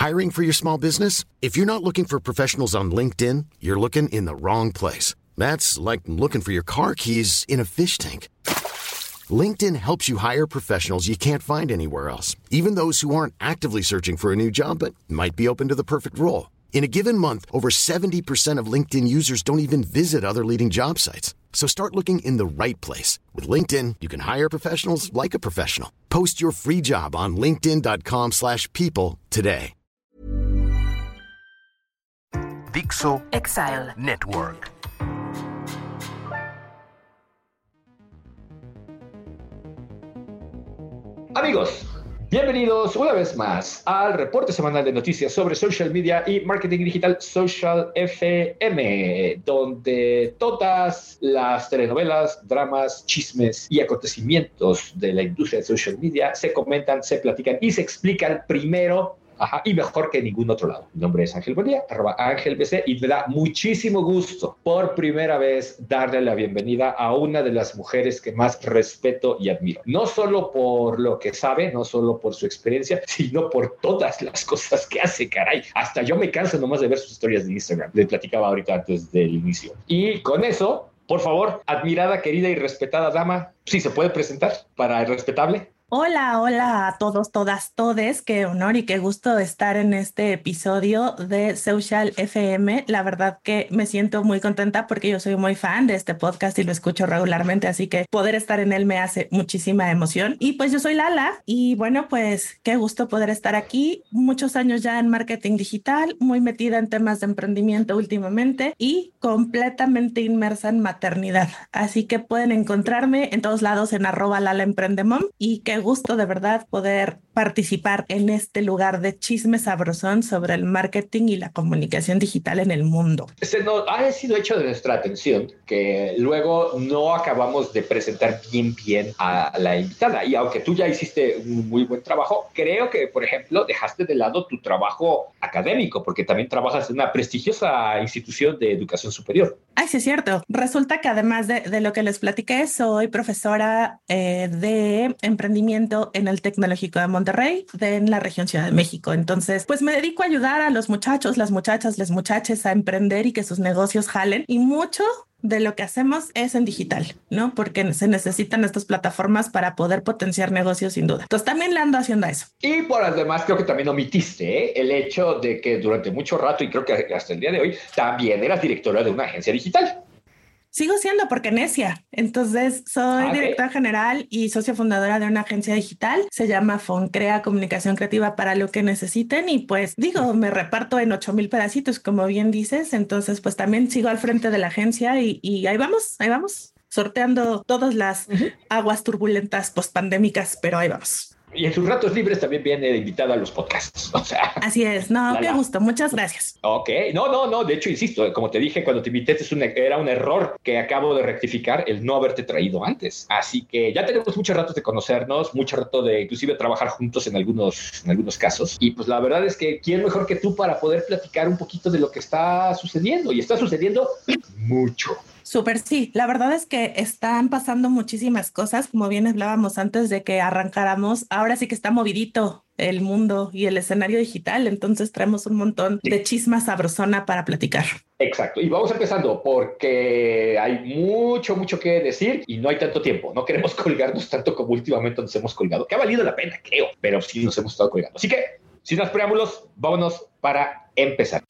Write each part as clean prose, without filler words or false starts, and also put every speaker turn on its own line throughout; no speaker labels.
Hiring for your small business? If you're not looking for professionals on LinkedIn, you're looking in the wrong place. That's like looking for your car keys in a fish tank. LinkedIn helps you hire professionals you can't find anywhere else, even those who aren't actively searching for a new job but might be open to the perfect role. In a given month, over 70% of LinkedIn users don't even visit other leading job sites. So start looking in the right place. With LinkedIn, you can hire professionals like a professional. Post your free job on linkedin.com/people today.
Dixo
Exile
Network.
Amigos, bienvenidos una vez más al reporte semanal de noticias sobre social media y marketing digital Social FM, donde todas las telenovelas, dramas, chismes y acontecimientos de la industria de social media se comentan, se platican y se explican primero. Y mejor que en ningún otro lado. Mi nombre es Ángel Buendía, @AngelBC, y me da muchísimo gusto por primera vez darle la bienvenida a una de las mujeres que más respeto y admiro. No solo por lo que sabe, no solo por su experiencia, sino por todas las cosas que hace, caray. Hasta yo me canso nomás de ver sus historias de Instagram. Les platicaba ahorita antes del inicio. Y con eso, por favor, admirada, querida y respetada dama, ¿sí se puede presentar para el respetable?
Hola a todos, todas, todes. Qué honor y qué gusto estar en este episodio de Social FM. La verdad que me siento muy contenta porque yo soy muy fan de este podcast y lo escucho regularmente, así que poder estar en él me hace muchísima emoción. Y pues yo soy Lala y bueno, pues qué gusto poder estar aquí. Muchos años ya en marketing digital, muy metida en temas de emprendimiento últimamente y completamente inmersa en maternidad. Así que pueden encontrarme en todos lados en @LalaEmprendemom y qué gusto de verdad poder participar en este lugar de chisme sabrosón sobre el marketing y la comunicación digital en el mundo.
No, ha sido hecho de nuestra atención que luego no acabamos de presentar bien a la invitada, y aunque tú ya hiciste un muy buen trabajo, creo que, por ejemplo, dejaste de lado tu trabajo académico, porque también trabajas en una prestigiosa institución de educación superior.
Ay, sí, es cierto. Resulta que además de lo que les platiqué, soy profesora de emprendimiento en el Tecnológico de Monterrey, en la región Ciudad de México. Entonces, pues me dedico a ayudar a los muchachos, las muchachas, les muchaches a emprender y que sus negocios jalen. Y mucho de lo que hacemos es en digital, ¿no? Porque se necesitan estas plataformas para poder potenciar negocios sin duda. Entonces también le ando haciendo eso.
Y por además creo que también omitiste el hecho de que durante mucho rato, y creo que hasta el día de hoy, también eras directora de una agencia digital.
Sigo siendo porque necia. Entonces soy directora general y socia fundadora de una agencia digital. Se llama Foncrea Comunicación Creativa para lo que necesiten. Y pues digo, me reparto en 8,000 pedacitos, como bien dices. Entonces pues también sigo al frente de la agencia y ahí vamos, sorteando todas las aguas turbulentas post-pandémicas, pero ahí vamos.
Y en sus ratos libres también viene invitada a los podcasts. O sea,
así es. No, qué gusto. Muchas gracias.
Ok. No. De hecho, insisto, como te dije cuando te invité, era un error que acabo de rectificar el no haberte traído antes. Así que ya tenemos muchos ratos de conocernos, mucho rato de inclusive trabajar juntos en algunos casos. Y pues la verdad es que quién mejor que tú para poder platicar un poquito de lo que está sucediendo. Y está sucediendo mucho.
Súper, sí. La verdad es que están pasando muchísimas cosas, como bien hablábamos antes de que arrancáramos. Ahora sí que está movidito el mundo y el escenario digital, entonces traemos un montón de chisma sabrosona para platicar.
Exacto, y vamos empezando porque hay mucho que decir y no hay tanto tiempo. No queremos colgarnos tanto como últimamente nos hemos colgado, que ha valido la pena, creo, pero sí nos hemos estado colgando. Así que, sin más preámbulos, vámonos para empezar.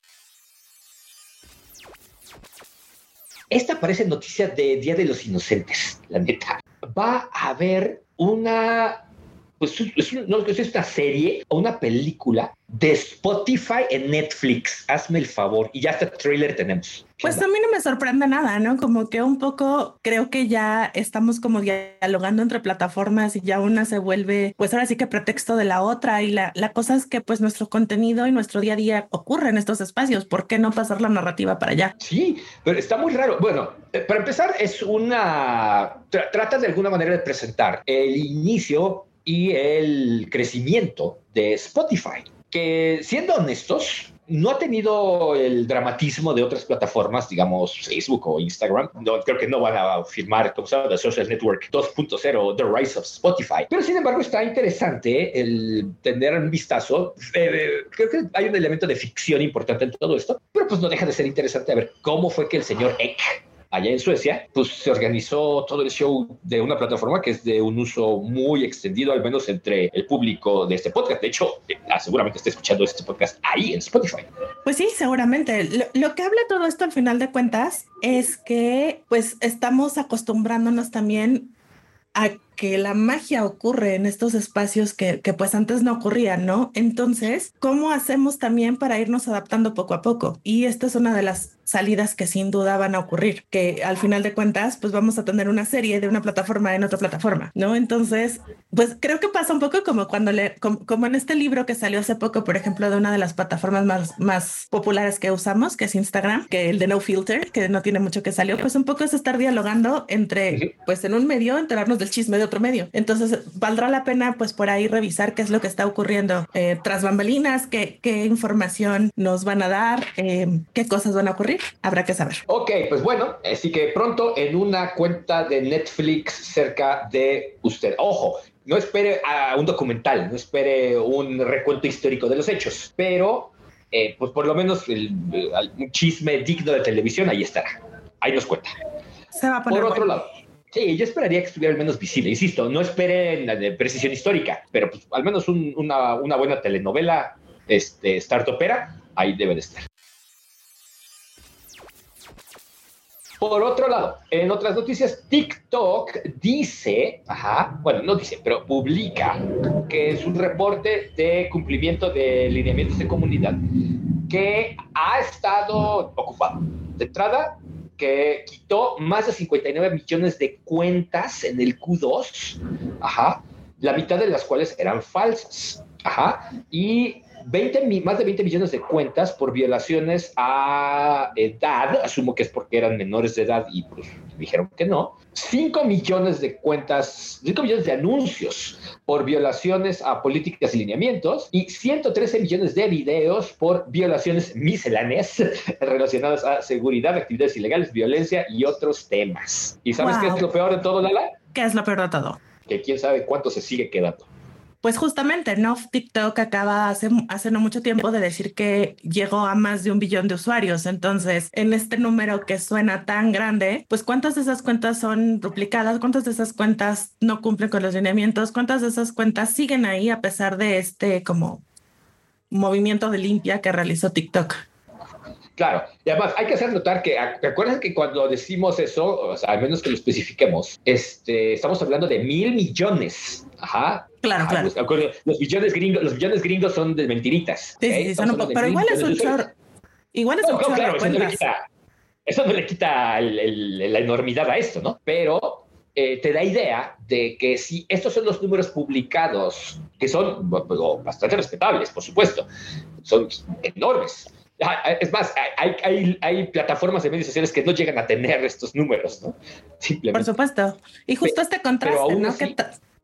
Esta parece noticia de Día de los Inocentes, la neta. Va a haber una es una serie o una película de Spotify en Netflix. Hazme el favor. Y ya hasta trailer tenemos.
Pues a mí no me sorprende nada, ¿no? Como que un poco creo que ya estamos como dialogando entre plataformas y ya una se vuelve, pues ahora sí que pretexto de la otra. Y la cosa es que pues nuestro contenido y nuestro día a día ocurre en estos espacios. ¿Por qué no pasar la narrativa para allá?
Sí, pero está muy raro. Bueno, para empezar es trata de alguna manera de presentar el inicio y el crecimiento de Spotify, que siendo honestos, no ha tenido el dramatismo de otras plataformas, digamos Facebook o Instagram. No, creo que no van a firmar, como se llama, The Social Network 2.0, The Rise of Spotify. Pero sin embargo está interesante el tener un vistazo. Creo que hay un elemento de ficción importante en todo esto, pero pues no deja de ser interesante a ver cómo fue que el señor Eck, allá en Suecia, pues se organizó todo el show de una plataforma que es de un uso muy extendido, al menos entre el público de este podcast. De hecho, seguramente está escuchando este podcast ahí en Spotify.
Pues sí, seguramente. Lo que habla todo esto al final de cuentas es que pues estamos acostumbrándonos también a que la magia ocurre en estos espacios que pues antes no ocurrían, ¿no? Entonces, ¿cómo hacemos también para irnos adaptando poco a poco? Y esta es una de las salidas que sin duda van a ocurrir, que al final de cuentas, pues vamos a tener una serie de una plataforma en otra plataforma, ¿no? Entonces, pues creo que pasa un poco como cuando como en este libro que salió hace poco, por ejemplo, de una de las plataformas más populares que usamos, que es Instagram, que el de No Filter, que no tiene mucho que salió, pues un poco es estar dialogando entre, pues en un medio, enterarnos del chisme de otro medio. Entonces, valdrá la pena, pues por ahí revisar qué es lo que está ocurriendo tras bambalinas, qué información nos van a dar, qué cosas van a ocurrir. Habrá que saber.
Ok, pues bueno, así que pronto en una cuenta de Netflix cerca de usted. Ojo, no espere a un documental, no espere un recuento histórico de los hechos, pero pues por lo menos un chisme digno de televisión ahí estará. Ahí nos cuenta.
Se va a poner
por otro lado. Sí, yo esperaría que estuviera al menos visible. Insisto, no esperen la de precisión histórica, pero pues al menos una buena telenovela startupera, ahí debe de estar. Por otro lado, en otras noticias, TikTok dice, pero publica que es un reporte de cumplimiento de lineamientos de comunidad que ha estado ocupado. De entrada, que quitó más de 59 millones de cuentas en el Q2, la mitad de las cuales eran falsas, y más de 20 millones de cuentas por violaciones a edad, asumo que es porque eran menores de edad y pues dijeron que no. 5 millones de cuentas, 5 millones de anuncios por violaciones a políticas y lineamientos y 113 millones de videos por violaciones misceláneas relacionadas a seguridad, actividades ilegales, violencia y otros temas. ¿Y sabes qué es lo peor de todo, Lala?
¿Qué es lo peor de todo?
Que quién sabe cuánto se sigue quedando.
Pues justamente, ¿no? TikTok acaba hace no mucho tiempo de decir que llegó a más de 1 billón de usuarios. Entonces, en este número que suena tan grande, pues ¿cuántas de esas cuentas son duplicadas? ¿Cuántas de esas cuentas no cumplen con los lineamientos? ¿Cuántas de esas cuentas siguen ahí a pesar de este como movimiento de limpia que realizó TikTok?
Claro, y además hay que hacer notar que, ¿recuerdan que cuando decimos eso, o sea, al menos que lo especifiquemos, estamos hablando de 1,000 millones?
Claro.
Los billones gringos son de mentiritas.
Sí, son un poco, pero igual es un chorro. Igual es un chorro.
Claro, eso no le quita la enormidad a esto, ¿no? Pero te da idea de que si estos son los números publicados, que son bastante respetables, por supuesto, son enormes. Es más, hay plataformas de medios sociales que no llegan a tener estos números, ¿no? Simplemente.
Por supuesto. Y justo este contraste, ¿no?
Así...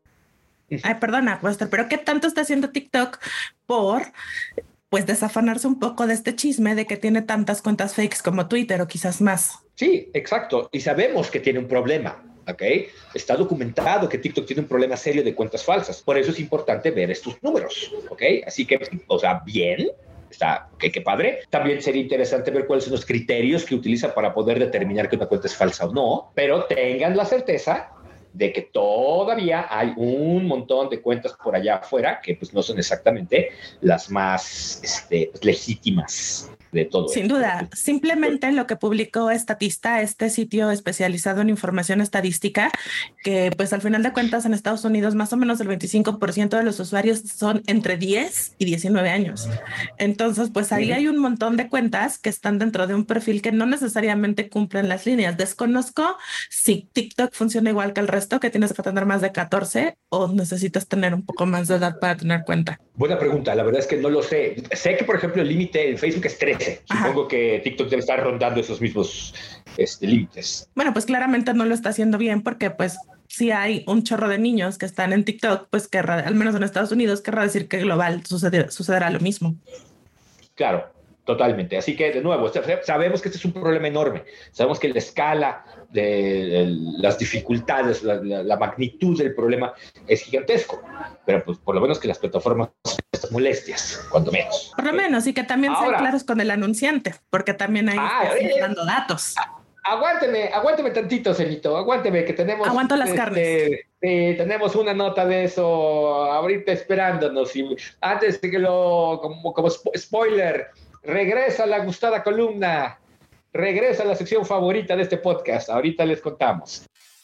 perdona, Wester, pero ¿qué tanto está haciendo TikTok por, pues, desafanarse un poco de este chisme de que tiene tantas cuentas fakes como Twitter o quizás más?
Sí, exacto. Y sabemos que tiene un problema. ¿Ok? Está documentado que TikTok tiene un problema serio de cuentas falsas. Por eso es importante ver estos números. ¿Ok? Así que, o sea, bien. Está, ok, qué padre. También sería interesante ver cuáles son los criterios que utilizan para poder determinar que una cuenta es falsa o no, pero tengan la certeza de que todavía hay un montón de cuentas por allá afuera que pues no son exactamente las más legítimas de todo.
Sin duda, simplemente lo que publicó Statista, este sitio especializado en información estadística, que pues al final de cuentas en Estados Unidos más o menos el 25% de los usuarios son entre 10 y 19 años. Entonces pues ahí hay un montón de cuentas que están dentro de un perfil que no necesariamente cumplen las líneas. Desconozco si TikTok funciona igual que el resto, que tienes que tener más de 14 o necesitas tener un poco más de edad para tener cuenta.
Buena pregunta, la verdad es que no lo sé. Sé que por ejemplo el límite en Facebook es 13. Supongo que TikTok debe estar rondando esos mismos límites.
Bueno, pues claramente no lo está haciendo bien porque pues si hay un chorro de niños que están en TikTok, pues al menos en Estados Unidos, querrá decir que global sucederá lo mismo.
Claro. Totalmente. Así que, de nuevo, sabemos que este es un problema enorme. Sabemos que la escala de las dificultades, la magnitud del problema es gigantesco. Pero pues por lo menos que las plataformas estas molestias, cuando menos.
Por lo menos, y que también sean claros con el anunciante, porque también ahí está dando datos.
Aguánteme tantito, Celito, aguánteme, que tenemos...
Aguanto las carnes.
Tenemos una nota de eso ahorita esperándonos. Y antes de que como spoiler, regresa la gustada columna, regresa la sección favorita de este podcast. Ahorita les contamos.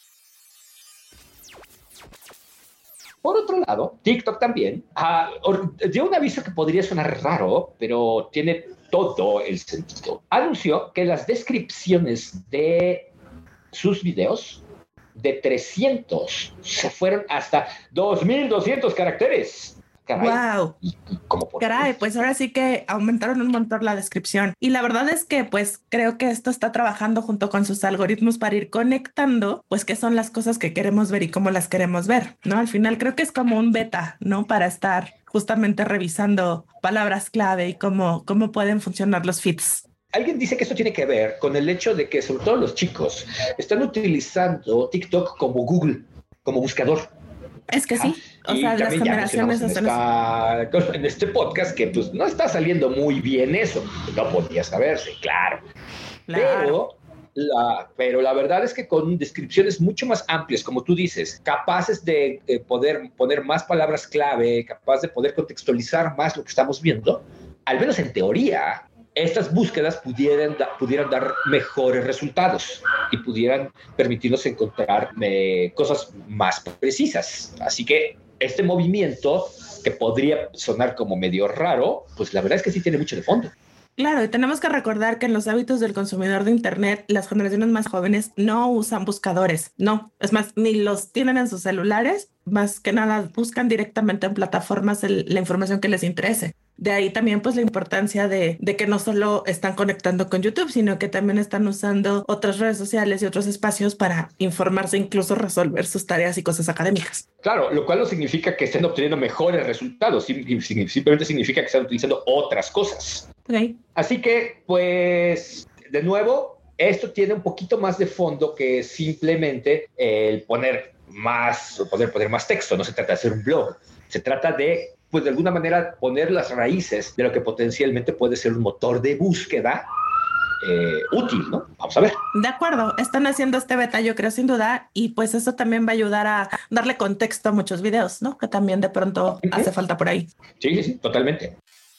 Por otro lado, TikTok también dio un aviso que podría sonar raro, pero tiene todo el sentido. Anunció que las descripciones de sus videos de 300 se fueron hasta 2,200 caracteres. Caray.
Wow. Caray, pues ahora sí que aumentaron un montón la descripción. Y la verdad es que pues creo que esto está trabajando junto con sus algoritmos para ir conectando pues qué son las cosas que queremos ver y cómo las queremos ver, ¿no? Al final creo que es como un beta, ¿no? Para estar justamente revisando palabras clave y cómo pueden funcionar los feeds.
Alguien dice que esto tiene que ver con el hecho de que sobre todo los chicos están utilizando TikTok como Google, como buscador.
Es que sí, o sea, las generaciones
en este podcast que pues no está saliendo muy bien eso, no podía saberse, claro. Pero la verdad es que con descripciones mucho más amplias, como tú dices, capaces de poder poner más palabras clave, capaz de poder contextualizar más lo que estamos viendo, al menos en teoría, estas búsquedas pudieran dar mejores resultados y pudieran permitirnos encontrar cosas más precisas. Así que este movimiento, que podría sonar como medio raro, pues la verdad es que sí tiene mucho de fondo.
Claro, y tenemos que recordar que en los hábitos del consumidor de Internet, las generaciones más jóvenes no usan buscadores, no, es más, ni los tienen en sus celulares, más que nada buscan directamente en plataformas la información que les interese. De ahí también pues la importancia de que no solo están conectando con YouTube, sino que también están usando otras redes sociales y otros espacios para informarse, incluso resolver sus tareas y cosas académicas.
Claro, lo cual no significa que estén obteniendo mejores resultados, simplemente significa que están utilizando otras cosas.
Okay.
Así que, pues, de nuevo, esto tiene un poquito más de fondo que simplemente el poder poner más texto. No se trata de hacer un blog, se trata de, pues, de alguna manera poner las raíces de lo que potencialmente puede ser un motor de búsqueda útil, ¿no? Vamos a ver.
De acuerdo, están haciendo este beta, yo creo, sin duda, y pues eso también va a ayudar a darle contexto a muchos videos, ¿no? Que también de pronto hace falta por ahí.
Sí, totalmente.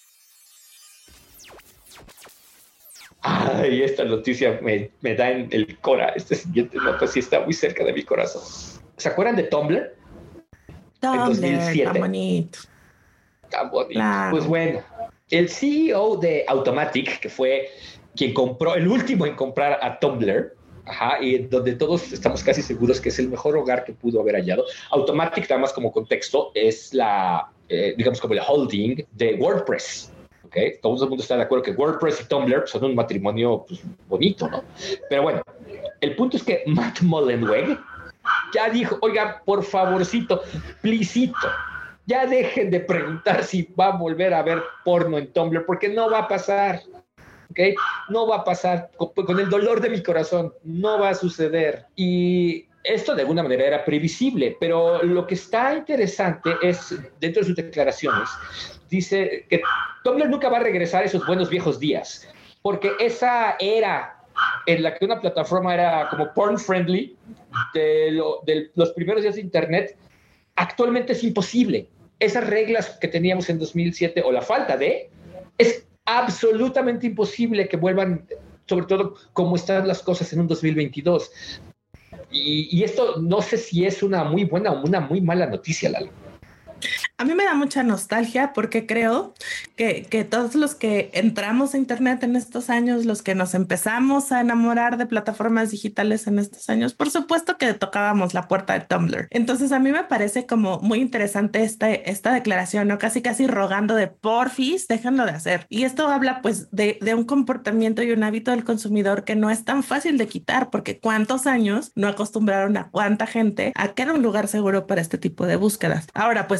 Ay, esta noticia me da en el cora. Esta siguiente nota sí está muy cerca de mi corazón. ¿Se acuerdan de Tumblr?
Tumblr,
en 2007.
tan bonito.
Tan bonito.
Claro.
Pues bueno, el CEO de Automattic, que fue quien compró, el último en comprar a Tumblr, y donde todos estamos casi seguros que es el mejor hogar que pudo haber hallado. Automattic, nada más como contexto, es digamos como el holding de WordPress. Okay. Todo el mundo está de acuerdo que WordPress y Tumblr son un matrimonio pues, bonito, ¿no? Pero bueno, el punto es que Matt Mullenweg ya dijo, oiga, por favorcito, plisito, ya dejen de preguntar si va a volver a ver porno en Tumblr, porque no va a pasar, ¿ok? No va a pasar, con el dolor de mi corazón, no va a suceder. Y esto de alguna manera era previsible, pero lo que está interesante es, dentro de sus declaraciones, dice que Tumblr nunca va a regresar a esos buenos viejos días, porque esa era en la que una plataforma era como porn friendly de los primeros días de Internet, actualmente es imposible. Esas reglas que teníamos en 2007, o la falta de, es absolutamente imposible que vuelvan, sobre todo como están las cosas en un 2022. Y esto no sé si es una muy buena o una muy mala noticia, Lalo.
A mí me da mucha nostalgia porque creo que todos los que entramos a Internet en estos años, los que nos empezamos a enamorar de plataformas digitales en estos años, por supuesto que tocábamos la puerta de Tumblr. Entonces a mí me parece como muy interesante esta declaración, ¿no? Casi rogando de porfis, déjenlo de hacer. Y esto habla pues de un comportamiento y un hábito del consumidor que no es tan fácil de quitar, porque cuántos años no acostumbraron a cuánta gente a que era un lugar seguro para este tipo de búsquedas. Ahora pues el mercado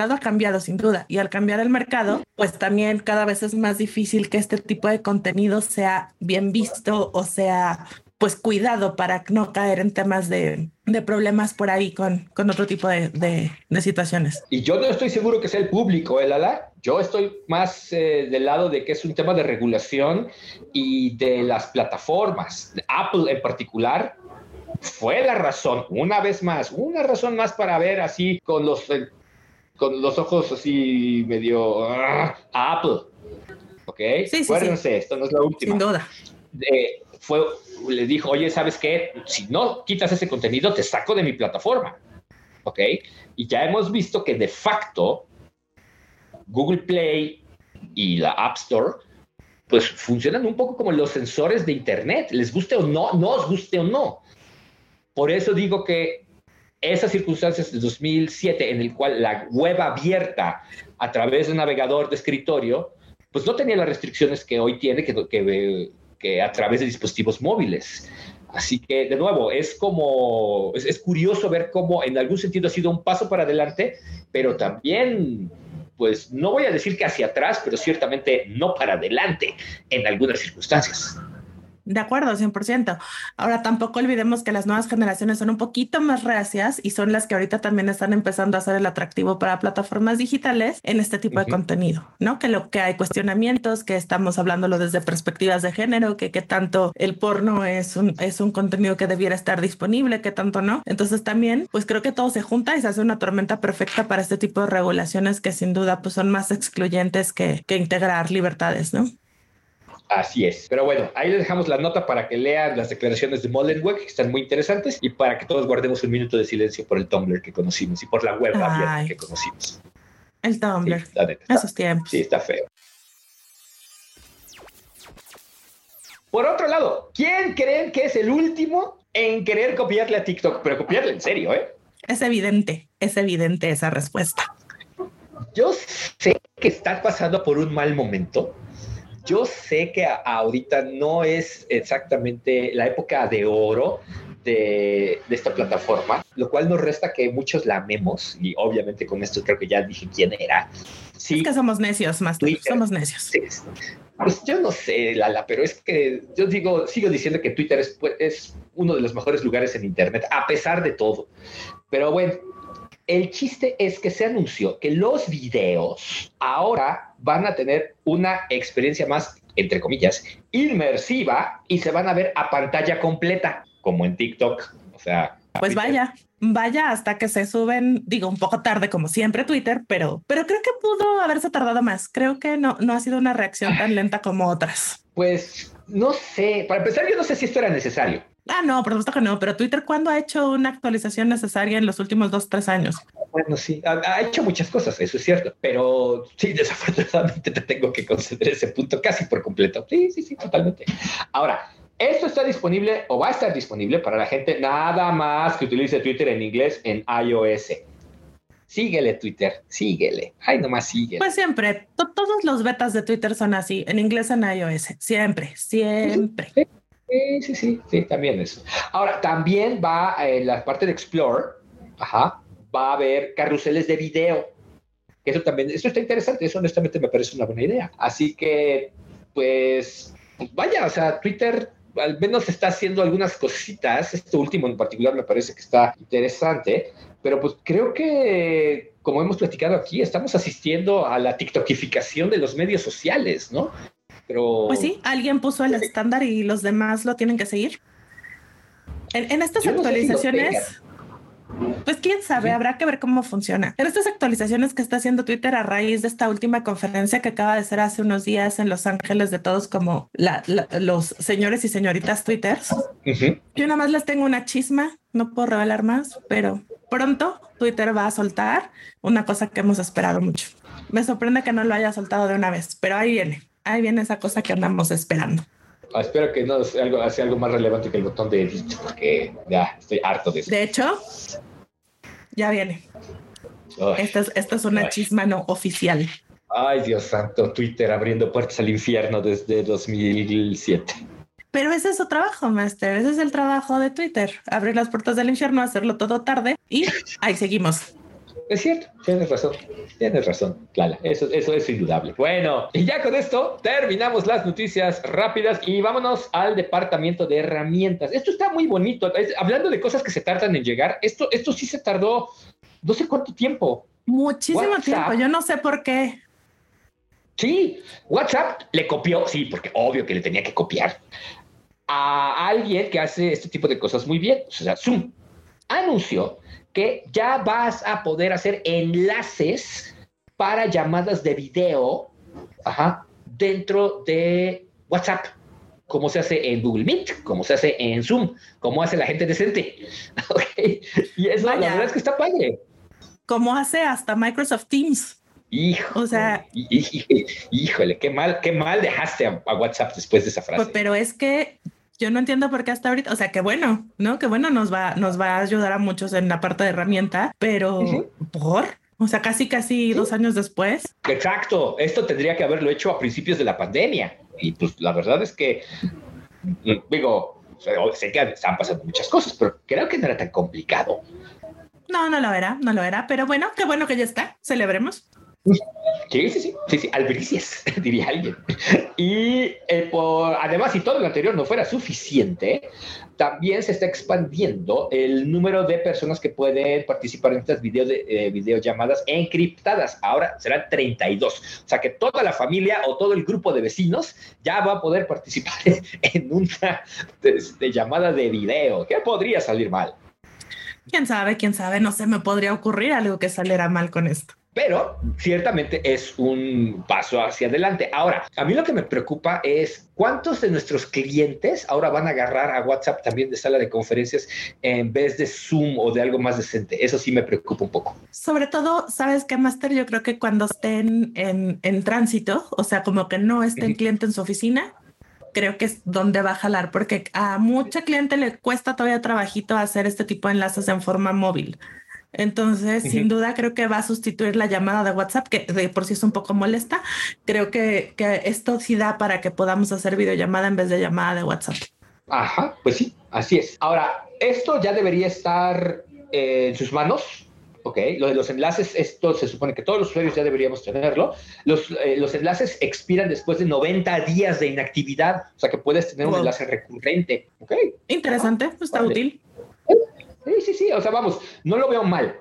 mercado ha cambiado sin duda, y al cambiar el mercado, pues también cada vez es más difícil que este tipo de contenido sea bien visto o sea pues cuidado para no caer en temas de problemas por ahí con otro tipo de situaciones.
Y yo no estoy seguro que sea el público, Lala. Yo estoy más del lado de que es un tema de regulación y de las plataformas. Apple en particular fue la razón, una razón más para ver así con los ojos así medio a Apple. ¿Ok?
Sí,
Acuérdense, esto no es la última.
Sin duda.
Le dijo, oye, ¿sabes qué? Si no quitas ese contenido, te saco de mi plataforma. ¿Ok? Y ya hemos visto que de facto Google Play y la App Store pues funcionan un poco como los sensores de Internet. Les guste o no, no os guste o no. Por eso digo que esas circunstancias de 2007 en el cual la web abierta a través de un navegador de escritorio pues no tenía las restricciones que hoy tiene, que a través de dispositivos móviles. Así que, de nuevo, es curioso ver cómo en algún sentido ha sido un paso para adelante, pero también, pues no voy a decir que hacia atrás, pero ciertamente no para adelante en algunas circunstancias.
De acuerdo, 100%. Ahora, tampoco olvidemos que las nuevas generaciones son un poquito más reacias y son las que ahorita también están empezando a hacer el atractivo para plataformas digitales en este tipo de contenido, ¿no? Que hay cuestionamientos, que estamos hablándolo desde perspectivas de género, que tanto el porno es un contenido que debiera estar disponible, que tanto no. Entonces también, pues creo que todo se junta y se hace una tormenta perfecta para este tipo de regulaciones que sin duda pues son más excluyentes que integrar libertades, ¿no?
Así es. Pero bueno, ahí les dejamos la nota para que lean las declaraciones de Molenbeek, que están muy interesantes, y para que todos guardemos un minuto de silencio por el Tumblr que conocimos y por la web abierta que conocimos.
El Tumblr.
Sí, la neta,
esos tiempos.
Sí, está feo. Por otro lado, ¿quién creen que es el último en querer copiarle a TikTok? Pero copiarle en serio, ¿eh?
Es evidente esa respuesta.
Yo sé que están pasando por un mal momento. Yo sé que ahorita no es exactamente la época de oro de esta plataforma, lo cual nos resta que muchos la amemos, y obviamente con esto creo que ya dije quién era. Sí,
es que somos necios, Master, somos necios.
Sí, pues yo no sé, Lala, pero es que yo sigo diciendo que Twitter es uno de los mejores lugares en Internet, a pesar de todo. Pero bueno, el chiste es que se anunció que los videos ahora van a tener una experiencia más, entre comillas, inmersiva y se van a ver a pantalla completa, como en TikTok. O sea,
pues vaya hasta que se suben, digo, un poco tarde como siempre Twitter, pero creo que pudo haberse tardado más. Creo que no ha sido una reacción tan lenta como otras.
Pues no sé, para empezar yo no sé si esto era necesario.
No, por supuesto que no, pero Twitter, ¿cuándo ha hecho una actualización necesaria en los últimos 2-3 años?
Bueno, sí, ha hecho muchas cosas, eso es cierto, pero sí, desafortunadamente te tengo que conceder ese punto casi por completo. Sí, totalmente. Ahora, esto está disponible o va a estar disponible para la gente nada más que utilice Twitter en inglés en iOS. Síguele, Twitter, síguele. Ay, nomás síguele.
Pues siempre, todos los betas de Twitter son así, en inglés en iOS, siempre.
Sí, también eso. Ahora, también va en la parte de Explore, va a haber carruseles de video. Eso está interesante, eso honestamente me parece una buena idea. Así que, pues vaya, o sea, Twitter al menos está haciendo algunas cositas. Esto último en particular me parece que está interesante, pero pues creo que, como hemos platicado aquí, estamos asistiendo a la tiktokificación de los medios sociales, ¿no? Pero
pues sí, alguien puso el estándar y los demás lo tienen que seguir. En estas actualizaciones, pues quién sabe, habrá que ver cómo funciona. En estas actualizaciones que está haciendo Twitter a raíz de esta última conferencia que acaba de ser hace unos días en Los Ángeles de todos como los señores y señoritas Twitters. Yo nada más les tengo una chisma, no puedo revelar más, pero pronto Twitter va a soltar una cosa que hemos esperado mucho. Me sorprende que no lo haya soltado de una vez, pero ahí viene esa cosa que andamos esperando.
Espero que no sea algo más relevante que el botón de edit, porque ya estoy harto de eso.
De hecho, ya viene. Esta es una chisma no oficial.
Ay, Dios santo, Twitter abriendo puertas al infierno desde 2007.
Pero ese es su trabajo, Master. Ese es el trabajo de Twitter. Abrir las puertas del infierno, hacerlo todo tarde y ahí seguimos.
Es cierto, tienes razón, Lala, eso es indudable. Bueno, y ya con esto terminamos las noticias rápidas y vámonos al departamento de herramientas. Esto está muy bonito, hablando de cosas que se tardan en llegar, esto sí se tardó no sé cuánto tiempo.
Muchísimo tiempo, yo no sé por qué.
Sí, WhatsApp le copió, sí, porque obvio que le tenía que copiar a alguien que hace este tipo de cosas muy bien, o sea, Zoom anunció que ya vas a poder hacer enlaces para llamadas de video dentro de WhatsApp, como se hace en Google Meet, como se hace en Zoom, como hace la gente decente. Okay. Y eso, la verdad es que está padre.
Como hace hasta Microsoft Teams.
Híjole, qué mal dejaste a WhatsApp después de esa frase.
Pues, pero es que yo no entiendo por qué hasta ahorita, o sea, qué bueno, ¿no? Qué bueno, nos va a ayudar a muchos en la parte de herramienta, pero o sea, casi 2 años después.
Exacto, esto tendría que haberlo hecho a principios de la pandemia y pues la verdad es que, digo, sé que están pasando muchas cosas, pero creo que no era tan complicado.
No lo era, pero bueno, qué bueno que ya está, celebremos.
Sí, albricias, diría alguien. Y además, si todo lo anterior no fuera suficiente, también se está expandiendo el número de personas que pueden participar en estas videollamadas encriptadas. Ahora serán 32. O sea que toda la familia o todo el grupo de vecinos ya va a poder participar en una llamada de video. ¿Qué podría salir mal?
¿Quién sabe? No se me podría ocurrir algo que saliera mal con esto.
Pero ciertamente es un paso hacia adelante. Ahora, a mí lo que me preocupa es cuántos de nuestros clientes ahora van a agarrar a WhatsApp también de sala de conferencias en vez de Zoom o de algo más decente. Eso sí me preocupa un poco.
Sobre todo, ¿sabes qué, Master? Yo creo que cuando estén en tránsito, o sea, como que no estén cliente en su oficina, creo que es donde va a jalar, porque a mucha cliente le cuesta todavía trabajito hacer este tipo de enlaces en forma móvil. Entonces, sin duda, creo que va a sustituir la llamada de WhatsApp, que de por sí es un poco molesta. Creo que esto sí da para que podamos hacer videollamada en vez de llamada de WhatsApp.
Ajá, pues sí, así es. Ahora, esto ya debería estar en sus manos. Ok, lo de los enlaces, esto se supone que todos los usuarios ya deberíamos tenerlo. Los enlaces expiran después de 90 días de inactividad, o sea que puedes tener un enlace recurrente. Ok.
Interesante, está útil.
Sí, o sea, vamos, no lo veo mal.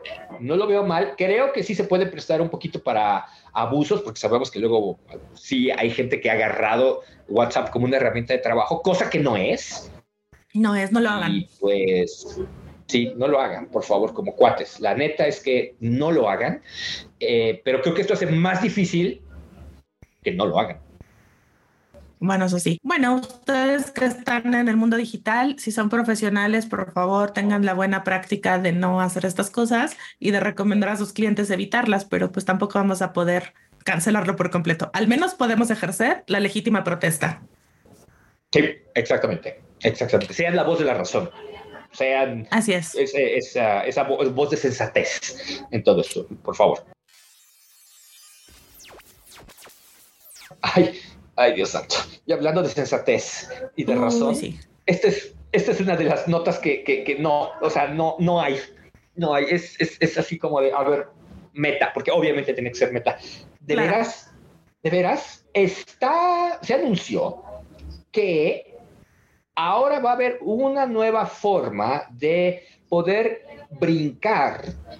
Creo que sí se puede prestar un poquito para abusos, porque sabemos que luego sí hay gente que ha agarrado WhatsApp como una herramienta de trabajo, cosa que no es.
No lo hagan.
Y pues sí, no lo hagan, por favor, como cuates. La neta es que no lo hagan, pero creo que esto hace más difícil que no lo hagan.
Bueno, eso sí. Bueno, ustedes que están en el mundo digital, si son profesionales, por favor, tengan la buena práctica de no hacer estas cosas y de recomendar a sus clientes evitarlas, pero pues tampoco vamos a poder cancelarlo por completo. Al menos podemos ejercer la legítima protesta.
Sí, exactamente. Sean la voz de la razón. Sean...
Así es.
Esa voz de sensatez en todo esto, por favor. Ay, Dios santo. Y hablando de sensatez y de razón,
sí.
Esta es una de las notas que no, o sea, no hay. Es así como de, a ver, meta, porque obviamente tiene que ser meta. De veras, se anunció que ahora va a haber una nueva forma de poder brincar,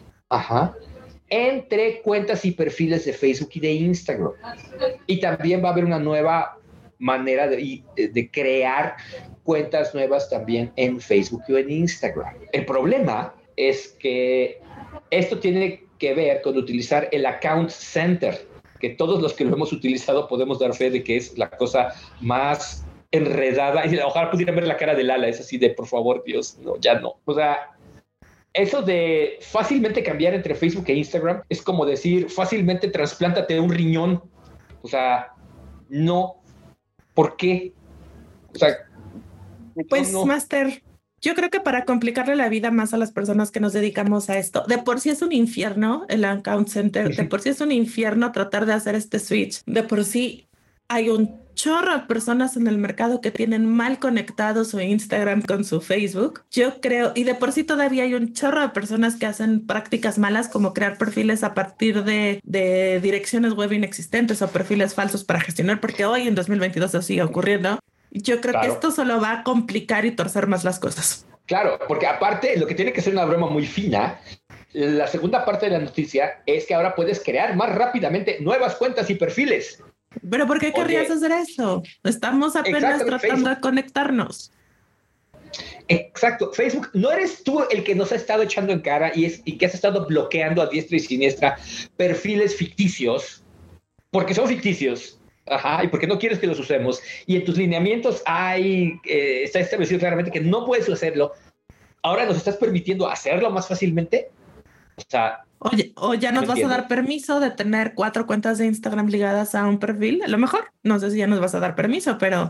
entre cuentas y perfiles de Facebook y de Instagram. Y también va a haber una nueva manera de crear cuentas nuevas también en Facebook y en Instagram. El problema es que esto tiene que ver con utilizar el Account Center, que todos los que lo hemos utilizado podemos dar fe de que es la cosa más enredada. Y ojalá pudieran ver la cara de Lala, es así de, por favor, Dios, no, ya no. O sea, eso de fácilmente cambiar entre Facebook e Instagram es como decir fácilmente trasplántate un riñón. O sea, no. ¿Por qué? O sea,
pues no. Master, yo creo que para complicarle la vida más a las personas que nos dedicamos a esto, de por sí es un infierno el Account Center, de por sí es un infierno tratar de hacer este switch, de por sí hay un chorro de personas en el mercado que tienen mal conectado su Instagram con su Facebook. Yo creo, y de por sí todavía hay un chorro de personas que hacen prácticas malas como crear perfiles a partir de direcciones web inexistentes o perfiles falsos para gestionar, porque hoy en 2022 eso sigue ocurriendo. Yo creo que esto solo va a complicar y torcer más las cosas.
Claro, porque aparte lo que tiene que ser una broma muy fina, la segunda parte de la noticia es que ahora puedes crear más rápidamente nuevas cuentas y perfiles.
¿Pero por qué querrías hacer eso? Estamos apenas tratando de conectarnos.
Exacto. Facebook, no eres tú el que nos ha estado echando en cara y que has estado bloqueando a diestra y siniestra perfiles ficticios, porque son ficticios. Ajá, y porque no quieres que los usemos. Y en tus lineamientos está establecido claramente que no puedes hacerlo. Ahora nos estás permitiendo hacerlo más fácilmente. O sea,
oye, o ya nos vas a dar permiso de tener 4 cuentas de Instagram ligadas a un perfil. A lo mejor, no sé si ya nos vas a dar permiso, pero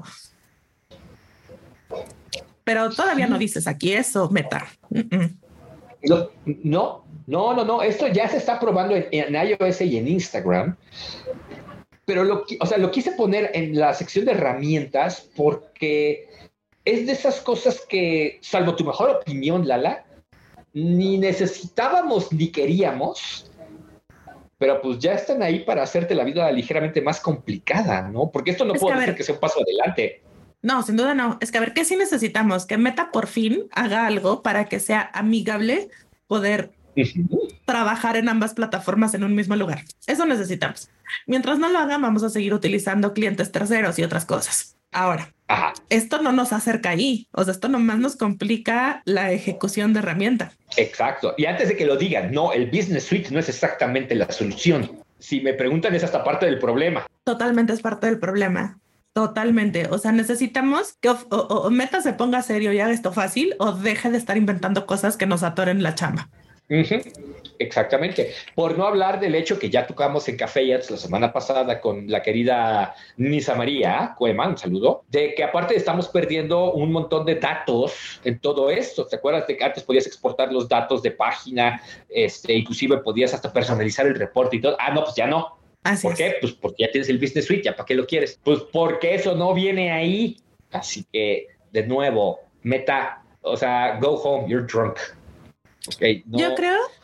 todavía no dices aquí eso, Meta.
No. Esto ya se está probando en iOS y en Instagram. Pero lo quise poner en la sección de herramientas porque es de esas cosas que, salvo tu mejor opinión, Lala, ni necesitábamos ni queríamos, pero pues ya están ahí para hacerte la vida ligeramente más complicada, ¿no? Porque esto no puedo decir que sea un paso adelante.
No, sin duda no. Es que a ver, ¿qué sí necesitamos? Que Meta por fin haga algo para que sea amigable poder trabajar en ambas plataformas en un mismo lugar. Eso necesitamos. Mientras no lo hagan, vamos a seguir utilizando clientes terceros y otras cosas. Ahora, esto no nos acerca ahí. O sea, esto nomás nos complica la ejecución de herramienta.
Exacto. Y antes de que lo digan, no, el Business Suite no es exactamente la solución. Si me preguntan, es hasta parte del problema.
Totalmente es parte del problema. Totalmente. O sea, necesitamos que o Meta se ponga serio y haga esto fácil o deje de estar inventando cosas que nos atoren la chamba.
Exactamente. Por no hablar del hecho que ya tocamos en Café Ads la semana pasada con la querida Nisa María Cuema, un saludo, de que aparte estamos perdiendo un montón de datos en todo esto. ¿Te acuerdas de que antes podías exportar los datos de página? Inclusive podías hasta personalizar el reporte y todo. No, pues ya no. ¿Por qué? Pues porque ya tienes el Business Suite, ¿ya para qué lo quieres? Pues porque eso no viene ahí. Así que, de nuevo, Meta, o sea, go home, you're drunk. Okay, no, yo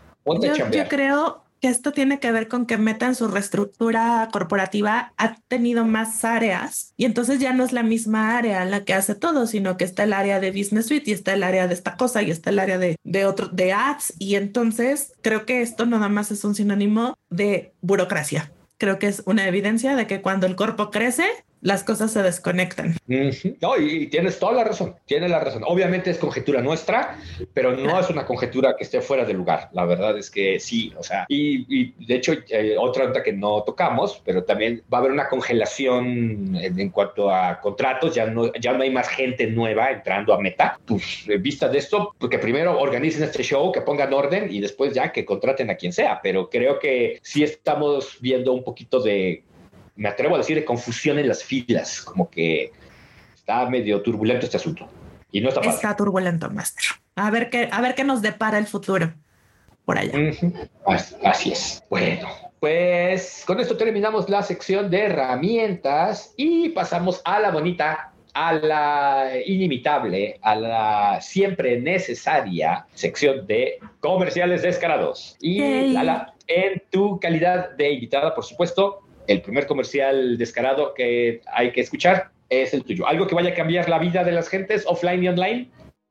creo que esto tiene que ver con que Meta en su reestructura corporativa ha tenido más áreas y entonces ya no es la misma área en la que hace todo, sino que está el área de Business Suite y está el área de esta cosa y está el área de ads, y entonces creo que esto nada más es un sinónimo de burocracia. Creo que es una evidencia de que cuando el cuerpo crece, las cosas se desconectan.
No, y tienes toda la razón, tienes la razón. Obviamente es conjetura nuestra, pero no es una conjetura que esté fuera de lugar. La verdad es que sí, o sea, y de hecho otra nota que no tocamos, pero también va a haber una congelación en cuanto a contratos. Ya no hay más gente nueva entrando a Meta. Pues en vista de esto, porque primero organicen este show, que pongan orden y después ya que contraten a quien sea. Pero creo que sí estamos viendo un poquito de, me atrevo a decir, de confusión en las filas, como que está medio turbulento este asunto y no está fácil.
Está turbulento, Master. A ver qué nos depara el futuro por allá.
Así es. Bueno, pues con esto terminamos la sección de herramientas y pasamos a la bonita, a la inimitable, a la siempre necesaria sección de comerciales descarados. Y Lala, en tu calidad de invitada, por supuesto, el primer comercial descarado que hay que escuchar es el tuyo. ¿Algo que vaya a cambiar la vida de las gentes offline y online?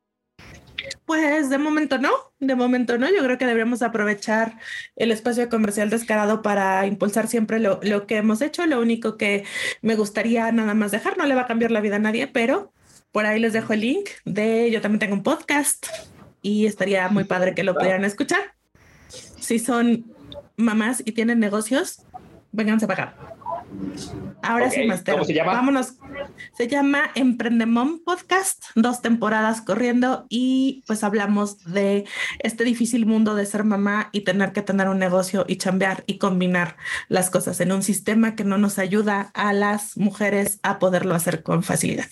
Pues de momento no. Yo creo que deberíamos aprovechar el espacio comercial descarado para impulsar siempre lo que hemos hecho. Lo único que me gustaría nada más dejar, no le va a cambiar la vida a nadie, pero por ahí les dejo el link yo también tengo un podcast y estaría muy padre que lo pudieran escuchar. Si son mamás y tienen negocios, vénganse para acá. Ahora sí, Master.
¿Cómo se llama?
Vámonos. Se llama Emprendemom Podcast, 2 temporadas corriendo y pues hablamos de este difícil mundo de ser mamá y tener que tener un negocio y chambear y combinar las cosas en un sistema que no nos ayuda a las mujeres a poderlo hacer con facilidad.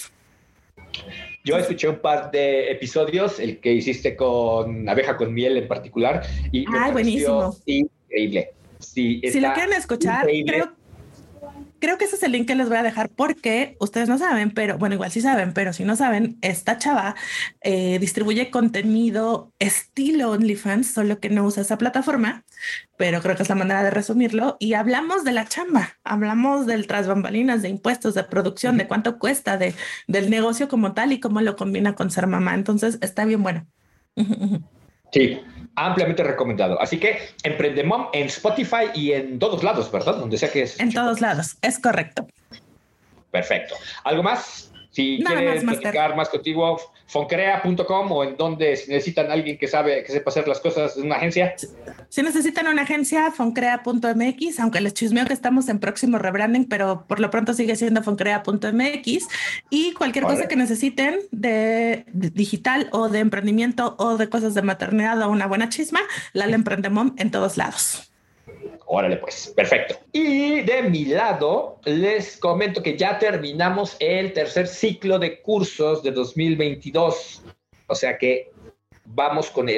Yo escuché un par de episodios, el que hiciste con Abeja con Miel en particular, y me pareció
buenísimo.
Increíble. Sí,
si lo quieren escuchar, creo que ese es el link que les voy a dejar porque ustedes no saben, pero bueno, igual sí saben, pero si no saben, esta chava distribuye contenido estilo OnlyFans, solo que no usa esa plataforma, pero creo que es la manera de resumirlo. Y hablamos de la chamba, hablamos del tras bambalinas, de impuestos, de producción, de cuánto cuesta, del negocio como tal y cómo lo combina con ser mamá. Entonces está bien bueno.
Sí, ampliamente recomendado. Así que Emprendemom en Spotify y en todos lados, ¿verdad? Donde sea que es.
En todos lados, es correcto.
Perfecto. ¿Algo más? Si
Nada
quieren
más,
platicar más contigo, foncrea.com o en donde si necesitan alguien que sepa hacer las cosas en una agencia.
Si necesitan una agencia, foncrea.mx, aunque les chismeo que estamos en próximo rebranding, pero por lo pronto sigue siendo foncrea.mx, y cualquier cosa que necesiten de digital o de emprendimiento o de cosas de maternidad o una buena chisma, la Emprendemom en todos lados.
Órale, pues, perfecto. Y de mi lado, les comento que ya terminamos el tercer ciclo de cursos de 2022. O sea que vamos con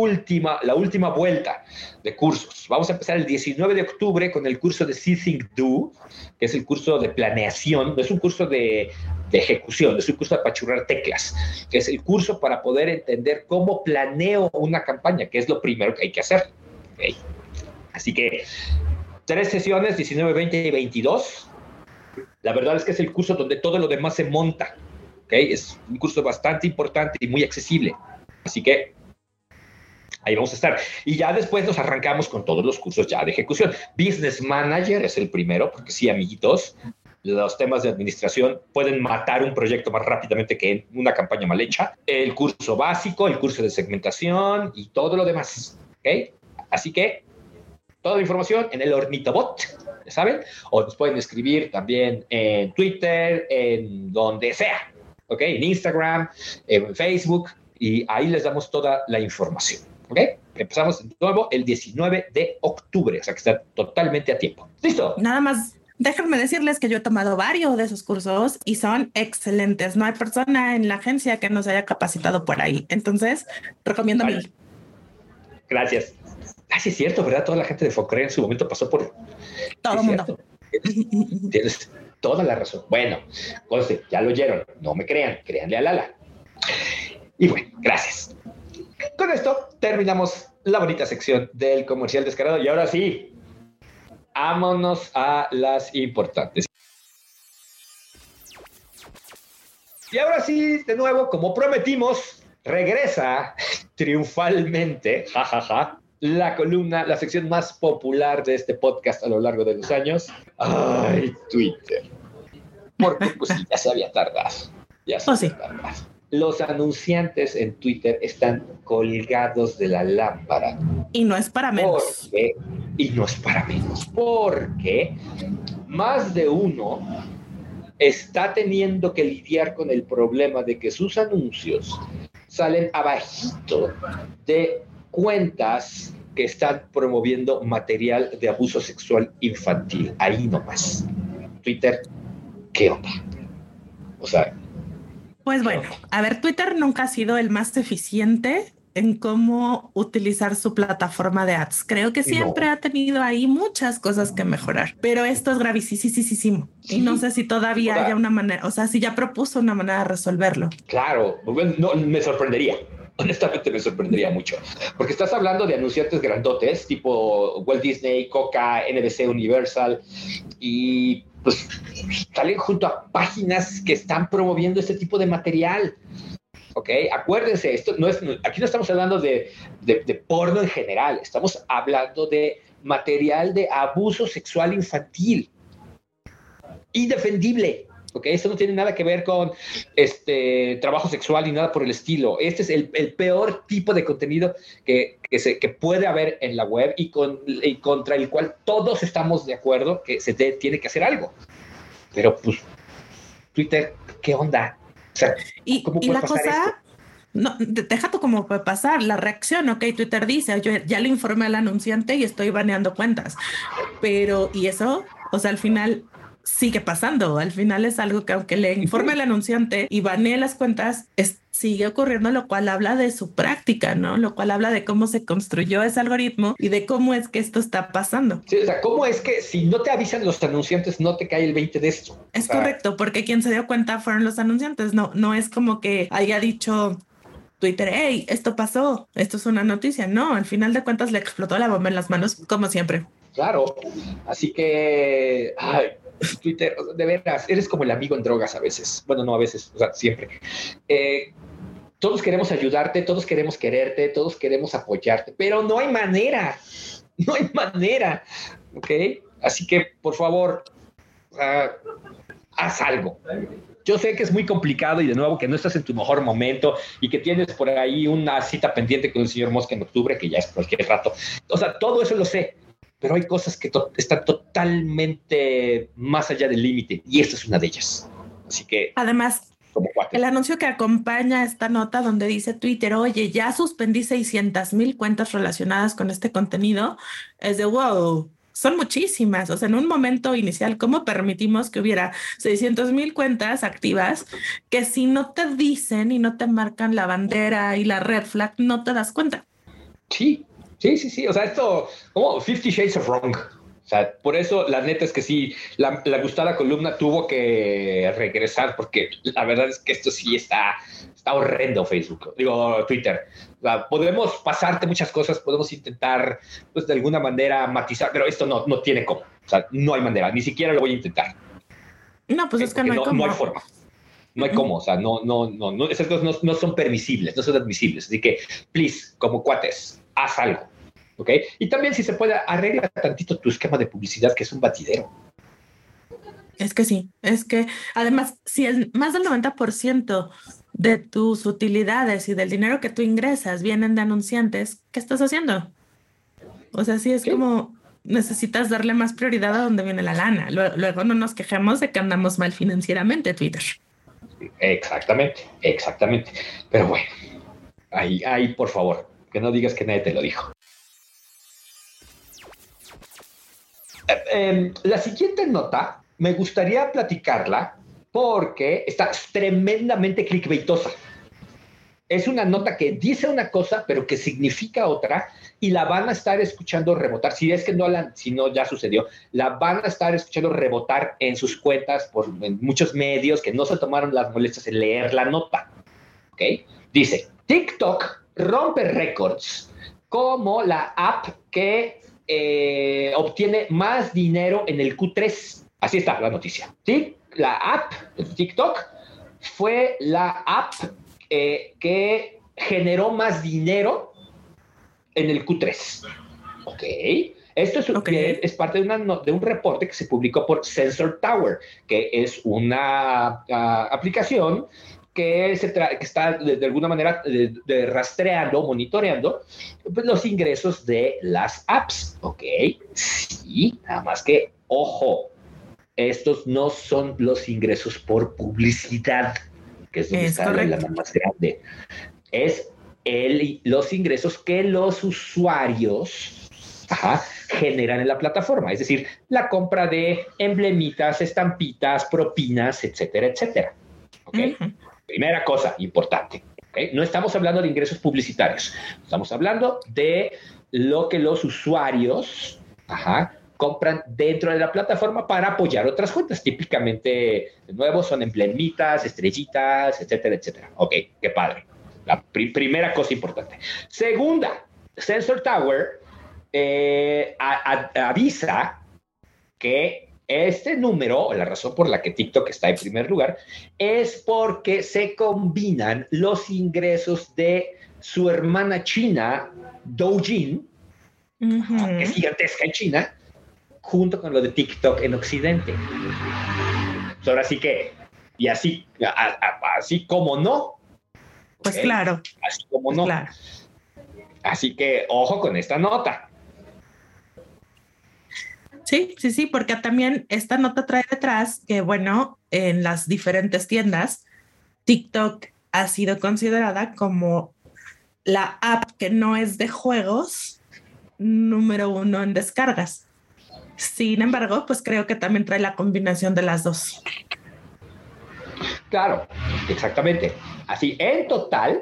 la última vuelta de cursos. Vamos a empezar el 19 de octubre con el curso de See, Think, Do, que es el curso de planeación. No es un curso de ejecución, es un curso de apachurrar teclas, que es el curso para poder entender cómo planeo una campaña, que es lo primero que hay que hacer. ¿Okay? Así que 3 sesiones, 19, 20 y 22. La verdad es que es el curso donde todo lo demás se monta. ¿Okay? Es un curso bastante importante y muy accesible. Así que ahí vamos a estar. Y ya después nos arrancamos con todos los cursos ya de ejecución. Business Manager es el primero, porque sí, amiguitos, los temas de administración pueden matar un proyecto más rápidamente que una campaña mal hecha. El curso básico, el curso de segmentación y todo lo demás. ¿Okay? Así que toda la información en el Ornitobot, ¿ya saben? O nos pueden escribir también en Twitter, en donde sea, ¿ok? En Instagram, en Facebook, y ahí les damos toda la información, ¿ok? Empezamos de nuevo el 19 de octubre, o sea que está totalmente a tiempo. ¿Listo?
Nada más, déjenme decirles que yo he tomado varios de esos cursos y son excelentes. No hay persona en la agencia que nos haya capacitado por ahí. Entonces, recomiendo mil.
Gracias. Sí, es cierto, ¿verdad? Toda la gente de Foncrea en su momento pasó por...
Todo el mundo.
Tienes toda la razón. Bueno, entonces, ya lo oyeron. No me crean, créanle a Lala. Y bueno, gracias. Con esto terminamos la bonita sección del comercial descarado. Y ahora sí, vámonos a las importantes. Y ahora sí, de nuevo, como prometimos, regresa triunfalmente, jajaja, la sección más popular de este podcast a lo largo de los años. Ay, Twitter. Porque pues ya se había tardado. Tardado. Los anunciantes en Twitter están colgados de la lámpara.
Y no es para menos.
Y no es para menos. Porque más de uno está teniendo que lidiar con el problema de que sus anuncios salen abajito de cuentas que están promoviendo material de abuso sexual infantil. Ahí nomás. Twitter, ¿qué onda? O sea...
Pues bueno, a ver, Twitter nunca ha sido el más eficiente en cómo utilizar su plataforma de ads. Creo que siempre ha tenido ahí muchas cosas que mejorar, pero esto es gravísimo. Sí. Y no sé si todavía haya una manera, o sea, si ya propuso una manera de resolverlo.
Claro, no, me sorprendería. Honestamente me sorprendería mucho, porque estás hablando de anunciantes grandotes, tipo Walt Disney, Coca, NBC, Universal, y pues salen junto a páginas que están promoviendo este tipo de material. ¿Ok? Acuérdense, aquí no estamos hablando de porno en general, estamos hablando de material de abuso sexual infantil. Indefendible. Okay, eso no tiene nada que ver con trabajo sexual ni nada por el estilo. Este es el peor tipo de contenido que puede haber en la web y contra el cual todos estamos de acuerdo que se tiene que hacer algo. Pero pues, Twitter, ¿qué onda? O sea, ¿cómo puede pasar esto?
No, deja tú cómo puede pasar. La reacción, ok, Twitter dice, yo ya le informé al anunciante y estoy baneando cuentas. Pero, ¿y eso? O sea, al final... sigue pasando. Al final es algo que aunque le informe al anunciante y banee las cuentas, sigue ocurriendo, lo cual habla de su práctica, ¿no? Lo cual habla de cómo se construyó ese algoritmo y de cómo es que esto está pasando.
Sí, o sea, ¿cómo es que si no te avisan los anunciantes no te cae el 20 de esto?
Es correcto, porque quien se dio cuenta fueron los anunciantes. No es como que haya dicho Twitter, hey, esto pasó, esto es una noticia. No, al final de cuentas le explotó la bomba en las manos, como siempre.
Claro, así que, ay, Twitter, de veras, eres como el amigo en drogas a veces. Bueno, no a veces, o sea, siempre. Todos queremos ayudarte, todos queremos quererte, todos queremos apoyarte, pero no hay manera, ¿ok? Así que, por favor, haz algo. Yo sé que es muy complicado y de nuevo que no estás en tu mejor momento y que tienes por ahí una cita pendiente con el señor Musk en octubre, que ya es cualquier rato. O sea, todo eso lo sé, pero hay cosas que están totalmente más allá del límite y esta es una de ellas. Así que...
Además, el anuncio que acompaña esta nota donde dice Twitter, oye, ya suspendí 600,000 cuentas relacionadas con este contenido, es de wow, son muchísimas. O sea, en un momento inicial, ¿cómo permitimos que hubiera 600,000 cuentas activas que si no te dicen y no te marcan la bandera y la red flag, no te das cuenta?
Sí. O sea, esto, como 50 Shades of Wrong. O sea, por eso la neta es que sí, la gustada columna tuvo que regresar porque la verdad es que esto sí está horrendo Twitter. O sea, podemos pasarte muchas cosas, podemos intentar, pues de alguna manera matizar, pero esto no tiene cómo. O sea, no hay manera, ni siquiera lo voy a intentar.
No, pues es que no hay cómo.
No hay forma. No hay cómo, o sea, esas cosas no son permisibles, no son admisibles. Así que, please, como cuates, haz algo, ¿ok? Y también, si se puede, arregla tantito tu esquema de publicidad, que es un batidero.
Es que sí, es que además, si más del 90% de tus utilidades y del dinero que tú ingresas vienen de anunciantes, ¿qué estás haciendo? O sea, sí es como necesitas darle más prioridad a donde viene la lana. Luego no nos quejemos de que andamos mal financieramente, Twitter.
Exactamente. Pero bueno, ahí, por favor, que no digas que nadie te lo dijo. La siguiente nota me gustaría platicarla porque está tremendamente clickbaitosa. Es una nota que dice una cosa, pero que significa otra, y la van a estar escuchando rebotar. Si es que si no ya sucedió, la van a estar escuchando rebotar en sus cuentas en muchos medios que no se tomaron las molestias en leer la nota. ¿Ok? Dice, TikTok rompe récords como la app que obtiene más dinero en el Q3. Así está la noticia. ¿Sí? La app de TikTok fue la app que generó más dinero en el Q3. Ok. Esto es parte de un reporte que se publicó por Sensor Tower, que es una aplicación que está de alguna manera rastreando, monitoreando pues, los ingresos de las apps. Ok. Sí, nada más que, ojo, estos no son los ingresos por publicidad, que es donde está la más grande. Es los ingresos que los usuarios generan en la plataforma. Es decir, la compra de emblemitas, estampitas, propinas, etcétera, etcétera. ¿Okay? Uh-huh. Primera cosa importante. ¿Okay? No estamos hablando de ingresos publicitarios. Estamos hablando de lo que los usuarios compran dentro de la plataforma para apoyar otras cuentas. Típicamente, de nuevo, son emblemitas, estrellitas, etcétera, etcétera. Ok, qué padre. La primera cosa importante. Segunda, Sensor Tower avisa que este número, la razón por la que TikTok está en primer lugar, es porque se combinan los ingresos de su hermana china, Douyin, que es gigantesca en China, junto con lo de TikTok en Occidente. Ahora sí que, y así como no.
Pues ¿okay? Claro.
Así como no. Claro. Así que, ojo con esta nota.
Sí, porque también esta nota trae detrás que, bueno, en las diferentes tiendas, TikTok ha sido considerada como la app que no es de juegos número 1 en descargas. Sin embargo, pues creo que también trae la combinación de las dos.
Claro, exactamente. Así, en total,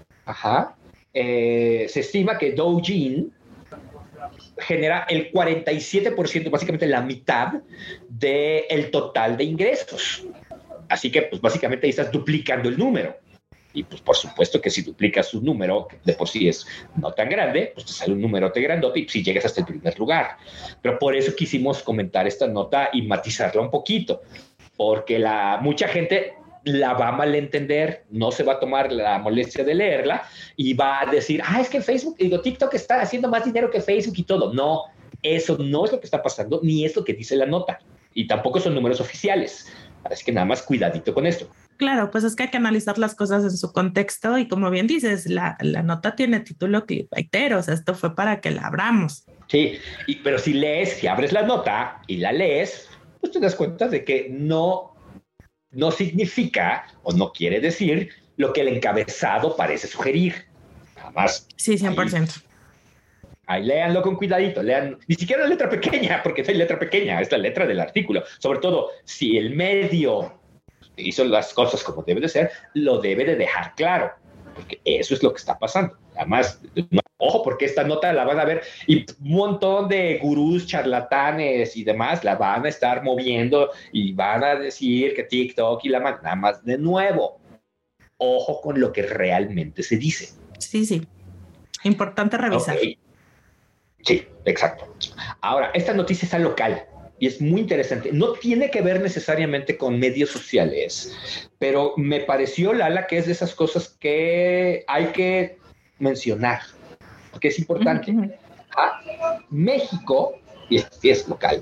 se estima que Douyin genera el 47%, básicamente la mitad del total de ingresos. Así que, pues básicamente ahí estás duplicando el número. Y pues por supuesto que si duplicas un número, que de por sí es no tan grande, pues te sale un númerote grandote y si llegas hasta el primer lugar. Pero por eso quisimos comentar esta nota y matizarla un poquito, porque mucha gente la va a malentender, no se va a tomar la molestia de leerla y va a decir, es que TikTok está haciendo más dinero que Facebook y todo. No, eso no es lo que está pasando, ni es lo que dice la nota. Y tampoco son números oficiales. Así que nada más cuidadito con esto.
Claro, pues es que hay que analizar las cosas en su contexto y como bien dices, la nota tiene título clickbaitero, o sea, esto fue para que la abramos.
Sí, pero si abres la nota y la lees, pues te das cuenta de que no significa o no quiere decir lo que el encabezado parece sugerir. Nada más.
Sí, 100%.
Ahí léanlo con cuidadito, lean, ni siquiera la letra pequeña, porque es letra pequeña, es la letra del artículo. Sobre todo, si el medio hizo las cosas como debe de ser, lo debe de dejar claro, porque eso es lo que está pasando. Además, ojo, porque esta nota la van a ver y un montón de gurús, charlatanes y demás la van a estar moviendo y van a decir que TikTok y nada más de nuevo. Ojo con lo que realmente se dice.
Sí. Importante revisar.
Okay. Sí, exacto. Ahora, esta noticia está local y es muy interesante. No tiene que ver necesariamente con medios sociales, pero me pareció, Lala, que es de esas cosas que hay que mencionar, porque es importante. México, y es local,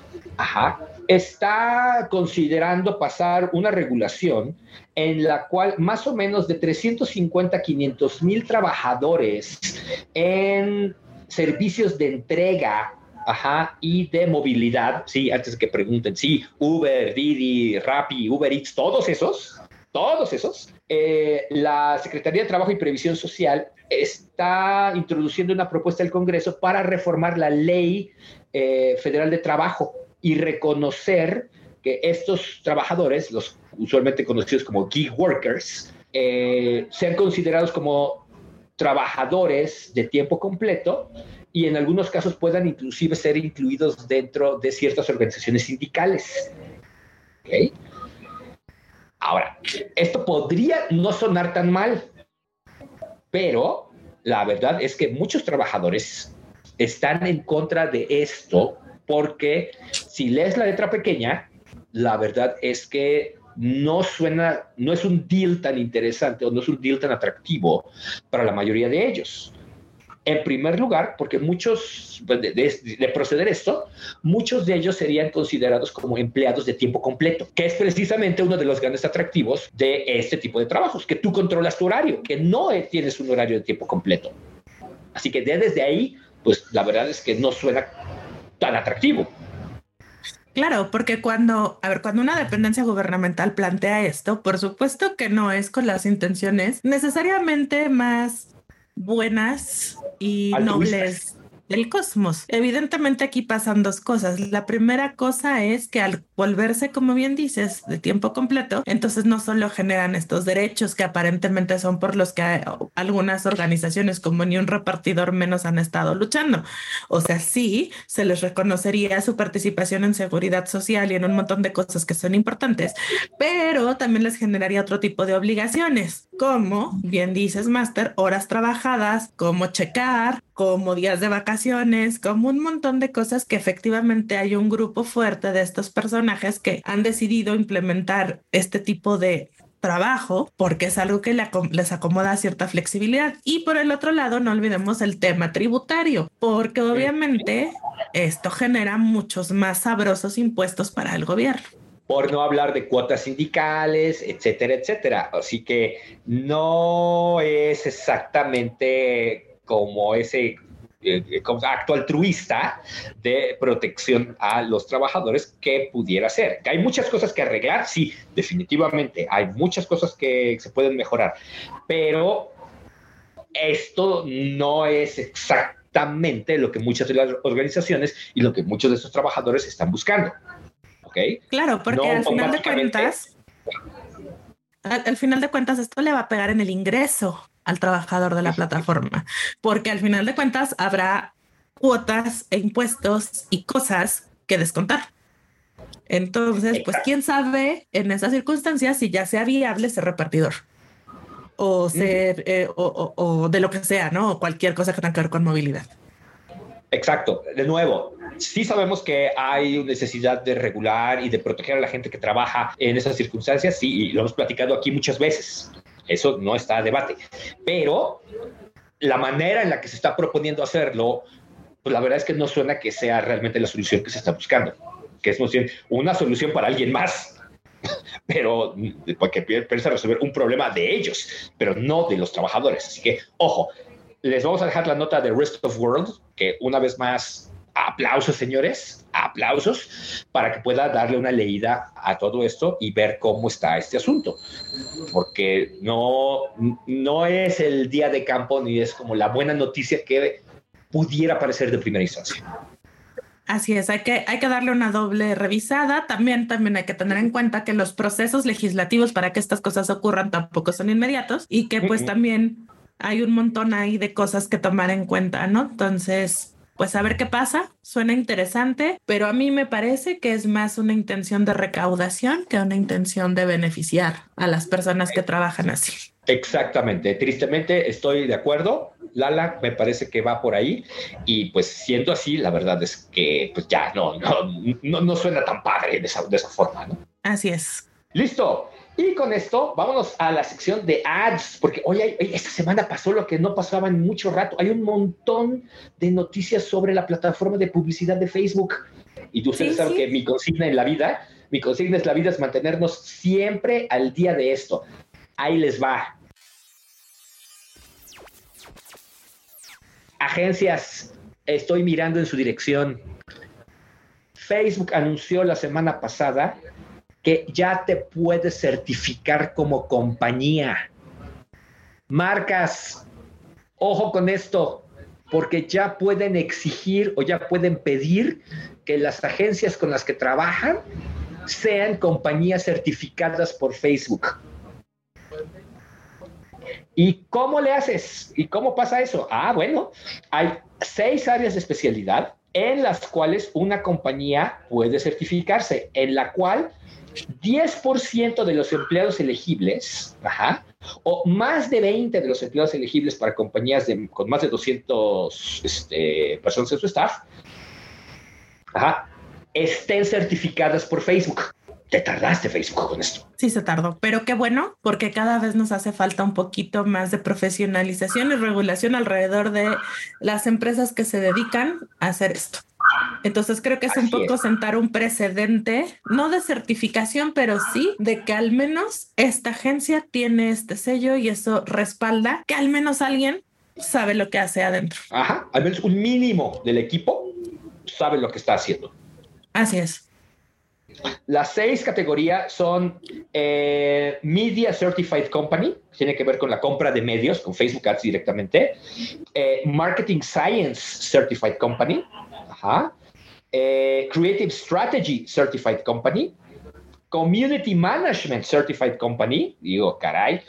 está considerando pasar una regulación en la cual más o menos de 350 a 500 mil trabajadores en servicios de entrega y de movilidad, sí, antes de que pregunten, sí, Uber, Didi, Rappi, Uber Eats, todos esos, la Secretaría de Trabajo y Previsión Social está introduciendo una propuesta del Congreso para reformar la Ley Federal de Trabajo y reconocer que estos trabajadores, los usualmente conocidos como gig workers, sean considerados como trabajadores de tiempo completo y en algunos casos puedan inclusive ser incluidos dentro de ciertas organizaciones sindicales. ¿Okay? Ahora, esto podría no sonar tan mal, pero la verdad es que muchos trabajadores están en contra de esto porque si lees la letra pequeña, la verdad es que no es un deal tan interesante o no es un deal tan atractivo para la mayoría de ellos. En primer lugar, porque muchos, de proceder esto, muchos de ellos serían considerados como empleados de tiempo completo, que es precisamente uno de los grandes atractivos de este tipo de trabajos, que tú controlas tu horario, que no tienes un horario de tiempo completo. Así que desde ahí, pues la verdad es que no suena tan atractivo.
Claro, porque cuando una dependencia gubernamental plantea esto, por supuesto que no es con las intenciones necesariamente más buenas y nobles del cosmos. Evidentemente aquí pasan dos cosas. La primera cosa es que al volverse, como bien dices, de tiempo completo, entonces no solo generan estos derechos que aparentemente son por los que algunas organizaciones como Ni un Repartidor Menos han estado luchando. O sea, sí, se les reconocería su participación en seguridad social y en un montón de cosas que son importantes, pero también les generaría otro tipo de obligaciones, como bien dices, Master, horas trabajadas, como checar, como días de vacaciones, como un montón de cosas que efectivamente hay un grupo fuerte de estos personajes que han decidido implementar este tipo de trabajo porque es algo que les acomoda cierta flexibilidad. Y por el otro lado, no olvidemos el tema tributario, porque obviamente esto genera muchos más sabrosos impuestos para el gobierno.
Por no hablar de cuotas sindicales, etcétera, etcétera. Así que no es exactamente como ese acto altruista de protección a los trabajadores que pudiera ser. Que hay muchas cosas que arreglar, sí, definitivamente, hay muchas cosas que se pueden mejorar, pero esto no es exactamente exactamente lo que muchas de las organizaciones y lo que muchos de estos trabajadores están buscando. ¿Ok?
Claro, porque
No
al final de
automáticamente.
cuentas, al final de cuentas, esto le va a pegar en el ingreso al trabajador de la plataforma, porque al final de cuentas habrá cuotas e impuestos y cosas que descontar. Entonces, pues quién sabe en esas circunstancias si ya sea viable ser repartidor o ser o de lo que sea, ¿no? O cualquier cosa que tenga que ver con movilidad.
Exacto. De nuevo, sí sabemos que hay necesidad de regular y de proteger a la gente que trabaja en esas circunstancias, sí, y lo hemos platicado aquí muchas veces. Eso no está a debate. Pero la manera en la que se está proponiendo hacerlo, pues la verdad es que no suena que sea realmente la solución que se está buscando, que es una solución para alguien más, pero porque piensa resolver un problema de ellos, pero no de los trabajadores. Así que, ojo, les vamos a dejar la nota de Rest of World, que una vez más, aplausos, señores, aplausos, para que pueda darle una leída a todo esto y ver cómo está este asunto. Porque no es el día de campo ni es como la buena noticia que pudiera parecer de primera instancia.
Así es, hay que darle una doble revisada. También hay que tener en cuenta que los procesos legislativos para que estas cosas ocurran tampoco son inmediatos y que pues también hay un montón ahí de cosas que tomar en cuenta, ¿no? Entonces, pues a ver qué pasa. Suena interesante, pero a mí me parece que es más una intención de recaudación que una intención de beneficiar a las personas que trabajan así.
Exactamente. Tristemente estoy de acuerdo. Lala, me parece que va por ahí y pues siendo así, la verdad es que pues ya no suena tan padre de esa forma, ¿no?
Así es.
Listo. Y con esto, vámonos a la sección de ads, porque hoy esta semana pasó lo que no pasaba en mucho rato. Hay un montón de noticias sobre la plataforma de publicidad de Facebook. Y ustedes saben que mi consigna en la vida es mantenernos siempre al día de esto. Ahí les va. Agencias, estoy mirando en su dirección. Facebook anunció la semana pasada que ya te puedes certificar como compañía. Marcas, ojo con esto, porque ya pueden exigir o ya pueden pedir que las agencias con las que trabajan sean compañías certificadas por Facebook. ¿Y cómo le haces? ¿Y cómo pasa eso? Bueno, hay 6 áreas de especialidad en las cuales una compañía puede certificarse, en la cual 10% de los empleados elegibles, o más de 20 de los empleados elegibles para compañías con más de 200 personas en su staff, estén certificadas por Facebook. Te tardaste, Facebook, con esto.
Sí, se tardó, pero qué bueno, porque cada vez nos hace falta un poquito más de profesionalización y regulación alrededor de las empresas que se dedican a hacer esto. Entonces creo que es un poco sentar un precedente, no de certificación, pero sí de que al menos esta agencia tiene este sello y eso respalda que al menos alguien sabe lo que hace adentro.
Al menos un mínimo del equipo sabe lo que está haciendo.
Así es.
Las 6 categorías son Media Certified Company, tiene que ver con la compra de medios, con Facebook Ads directamente. Marketing Science Certified Company. Creative Strategy Certified Company. Community Management Certified Company. Digo, caray.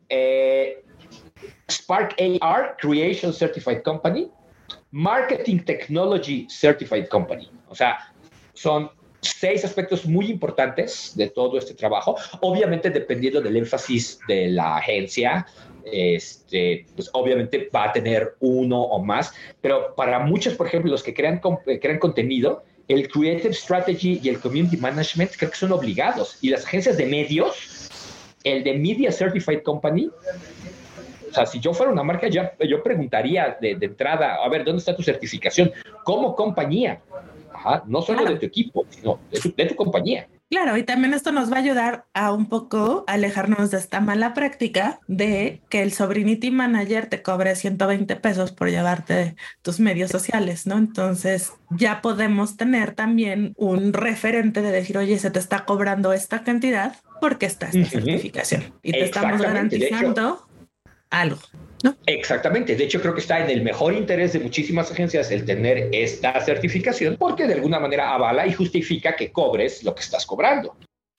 Spark AR Creation Certified Company. Marketing Technology Certified Company. O sea, son 6 aspectos muy importantes de todo este trabajo, obviamente dependiendo del énfasis de la agencia, pues obviamente va a tener uno o más, pero para muchos, por ejemplo, los que crean contenido, el Creative Strategy y el Community Management creo que son obligados, y las agencias de medios, el de Media Certified Company, o sea, si yo fuera una marca, yo preguntaría de entrada, a ver, ¿dónde está tu certificación? Como compañía. No solo de tu equipo, sino de tu compañía.
Claro, y también esto nos va a ayudar a un poco alejarnos de esta mala práctica de que el Sobrinity Manager te cobre 120 pesos por llevarte tus medios sociales, ¿no? Entonces ya podemos tener también un referente de decir, oye, se te está cobrando esta cantidad porque está esta certificación y te estamos garantizando algo. ¿no?
Exactamente. De hecho, creo que está en el mejor interés de muchísimas agencias el tener esta certificación porque de alguna manera avala y justifica que cobres lo que estás cobrando.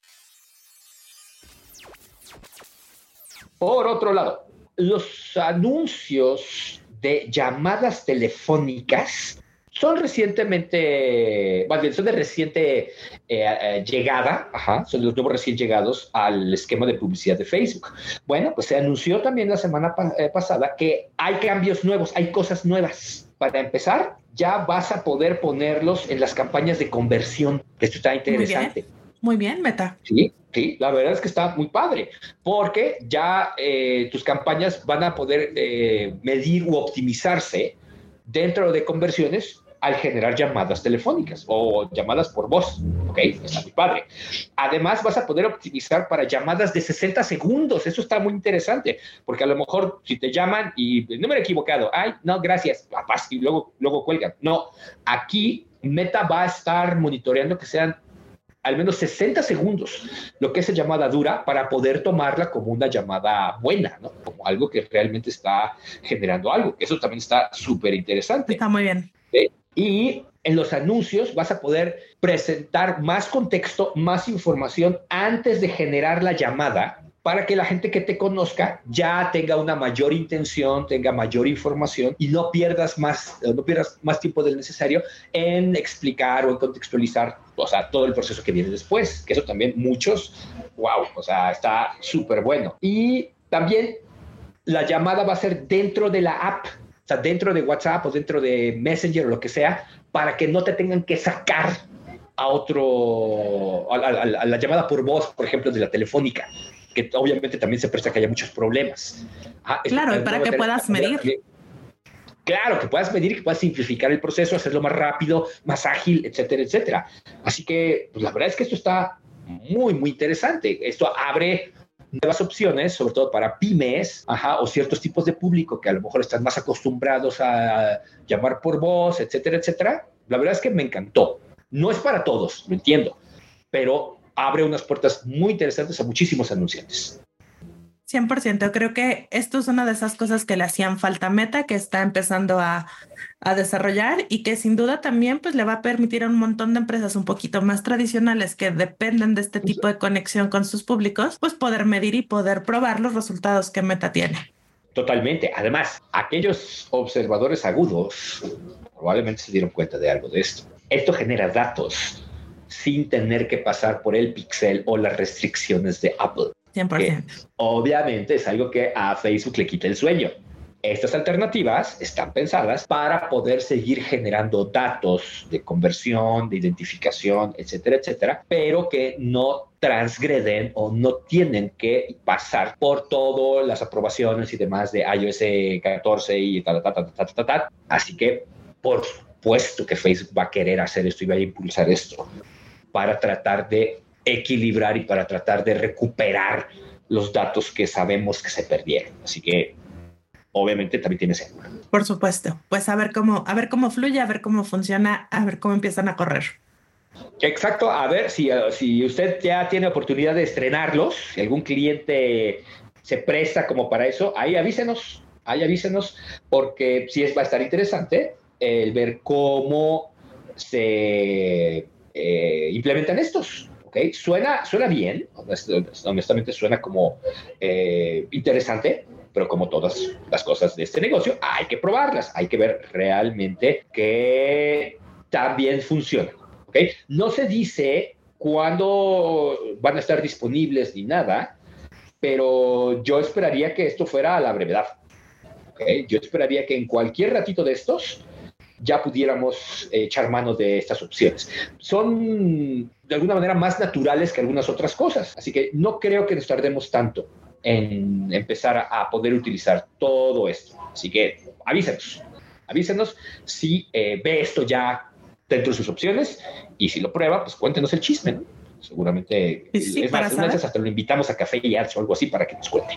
Por otro lado, los anuncios de llamadas telefónicas son recientemente, más bien, son de reciente llegada, son los nuevos recién llegados al esquema de publicidad de Facebook. Bueno, pues se anunció también la semana pasada que hay cambios nuevos, hay cosas nuevas. Para empezar, ya vas a poder ponerlos en las campañas de conversión. Esto está interesante.
Muy bien, Meta.
Sí, sí, la verdad es que está muy padre, porque ya tus campañas van a poder medir u optimizarse dentro de conversiones al generar llamadas telefónicas o llamadas por voz. Ok, está muy padre. Además, vas a poder optimizar para llamadas de 60 segundos. Eso está muy interesante, porque a lo mejor si te llaman y el número equivocado, ay, no, gracias, papás, y luego cuelgan. No, aquí Meta va a estar monitoreando que sean al menos 60 segundos, lo que es llamada dura, para poder tomarla como una llamada buena, ¿no? Como algo que realmente está generando algo. Eso también está súper interesante.
Está muy bien.
Y en los anuncios vas a poder presentar más contexto, más información antes de generar la llamada, para que la gente que te conozca ya tenga una mayor intención, tenga mayor información y no pierdas más tiempo del necesario en explicar o en contextualizar, o sea, todo el proceso que viene después, que eso también muchos, wow, o sea, está súper bueno. Y también la llamada va a ser dentro de la app, o sea, dentro de WhatsApp o dentro de Messenger o lo que sea, para que no te tengan que sacar a la llamada por voz, por ejemplo, de la telefónica, que obviamente también se presta que haya muchos problemas.
Claro, y para que puedas medir.
Claro, que puedas medir, que puedas simplificar el proceso, hacerlo más rápido, más ágil, etcétera, etcétera. Así que, pues, la verdad es que esto está muy, muy interesante. Esto abre nuevas opciones, sobre todo para pymes, o ciertos tipos de público que a lo mejor están más acostumbrados a llamar por voz, etcétera, etcétera. La verdad es que me encantó. No es para todos, lo entiendo, pero abre unas puertas muy interesantes a muchísimos anunciantes.
100%. Creo que esto es una de esas cosas que le hacían falta a Meta, que está empezando a desarrollar y que sin duda también pues le va a permitir a un montón de empresas un poquito más tradicionales que dependen de este tipo de conexión con sus públicos, pues poder medir y poder probar los resultados que Meta tiene.
Totalmente. Además, aquellos observadores agudos probablemente se dieron cuenta de algo de esto. Esto genera datos sin tener que pasar por el pixel o las restricciones de Apple.
100%.
Obviamente es algo que a Facebook le quita el sueño. Estas alternativas están pensadas para poder seguir generando datos de conversión, de identificación, etcétera, etcétera, pero que no transgreden o no tienen que pasar por todas las aprobaciones y demás de iOS 14 y tal. Así que, por supuesto que Facebook va a querer hacer esto y va a impulsar esto para tratar de equilibrar y para tratar de recuperar los datos que sabemos que se perdieron. Así que obviamente también tiene sentido.
Por supuesto. Pues a ver cómo fluye, a ver cómo funciona, a ver cómo empiezan a correr.
Exacto. A ver si usted ya tiene oportunidad de estrenarlos, si algún cliente se presta como para eso, ahí avísenos, porque sí va a estar interesante el ver cómo se implementan estos. ¿Okay? Suena bien, honestamente suena como interesante, pero como todas las cosas de este negocio, hay que probarlas, hay que ver realmente que también funcionan. ¿Okay? No se dice cuándo van a estar disponibles ni nada, pero yo esperaría que esto fuera a la brevedad. ¿Okay? Yo esperaría que en cualquier ratito de estos ya pudiéramos echar mano de estas opciones. Son de alguna manera más naturales que algunas otras cosas, así que no creo que nos tardemos tanto en empezar a poder utilizar todo esto. Así que avísenos si ve esto ya dentro de sus opciones y si lo prueba, pues cuéntenos el chisme, ¿no? Seguramente,
sí,
es más, una vez hasta lo invitamos a Café y Arts o algo así para que nos cuente.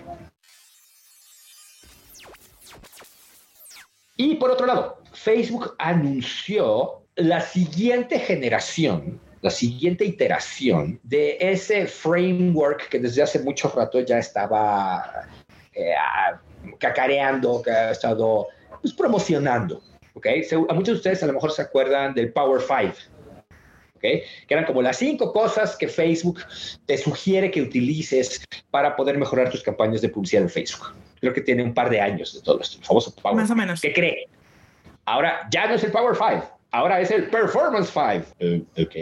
Y por otro lado, Facebook anunció la siguiente generación, la siguiente iteración de ese framework que desde hace mucho rato ya estaba cacareando, que ha estado pues, promocionando. ¿Okay? A muchos de ustedes a lo mejor se acuerdan del Power 5. ¿Okay? Que eran como las 5 cosas que Facebook te sugiere que utilices para poder mejorar tus campañas de publicidad en Facebook. Creo que tiene un par de años de todo esto, el famoso Power 5.
Más o menos.
¿Qué cree? Ahora ya no es el Power 5, ahora es el Performance 5. ¿Ok?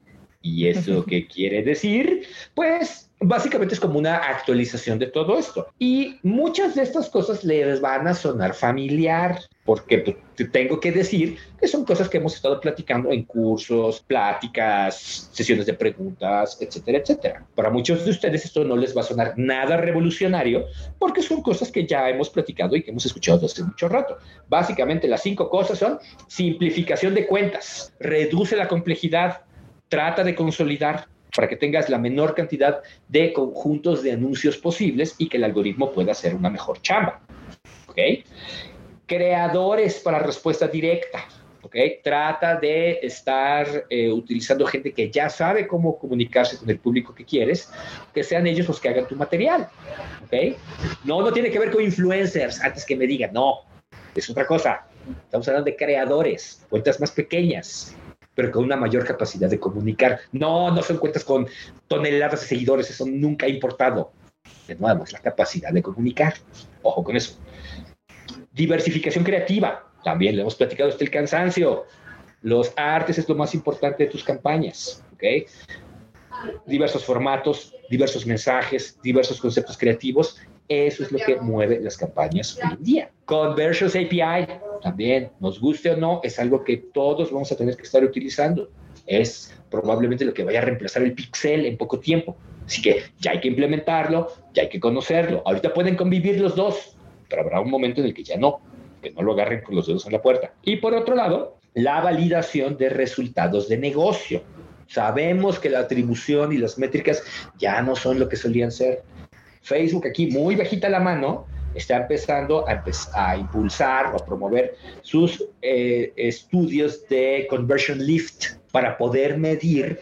¿Y eso qué quiere decir? Pues básicamente es como una actualización de todo esto. Y muchas de estas cosas les van a sonar familiar, porque pues, te tengo que decir que son cosas que hemos estado platicando en cursos, pláticas, sesiones de preguntas, etcétera, etcétera. Para muchos de ustedes esto no les va a sonar nada revolucionario, porque son cosas que ya hemos platicado y que hemos escuchado desde hace mucho rato. Básicamente las 5 cosas son simplificación de cuentas, reduce la complejidad, trata de consolidar para que tengas la menor cantidad de conjuntos de anuncios posibles y que el algoritmo pueda hacer una mejor chamba. ¿Ok? Creadores para respuesta directa. ¿Ok? Trata de estar utilizando gente que ya sabe cómo comunicarse con el público que quieres, que sean ellos los que hagan tu material. ¿Ok? No tiene que ver con influencers, antes que me digan, no, es otra cosa. Estamos hablando de creadores, cuentas más pequeñas, pero con una mayor capacidad de comunicar. No son cuentas con toneladas de seguidores, eso nunca ha importado. De nuevo, es la capacidad de comunicar. Ojo con eso. Diversificación creativa, también le hemos platicado hasta el cansancio. Los artes es lo más importante de tus campañas, ¿ok? Diversos formatos, diversos mensajes, diversos conceptos creativos. Eso es lo que mueve las campañas hoy en día. Conversions API, también, nos guste o no, es algo que todos vamos a tener que estar utilizando. Es probablemente lo que vaya a reemplazar el pixel en poco tiempo. Así que ya hay que implementarlo, ya hay que conocerlo. Ahorita pueden convivir los dos, pero habrá un momento en el que ya no, que no lo agarren con los dedos en la puerta. Y por otro lado, la validación de resultados de negocio. Sabemos que la atribución y las métricas ya no son lo que solían ser. Facebook aquí, muy bajita la mano, está empezando a impulsar o a promover sus estudios de conversion lift para poder medir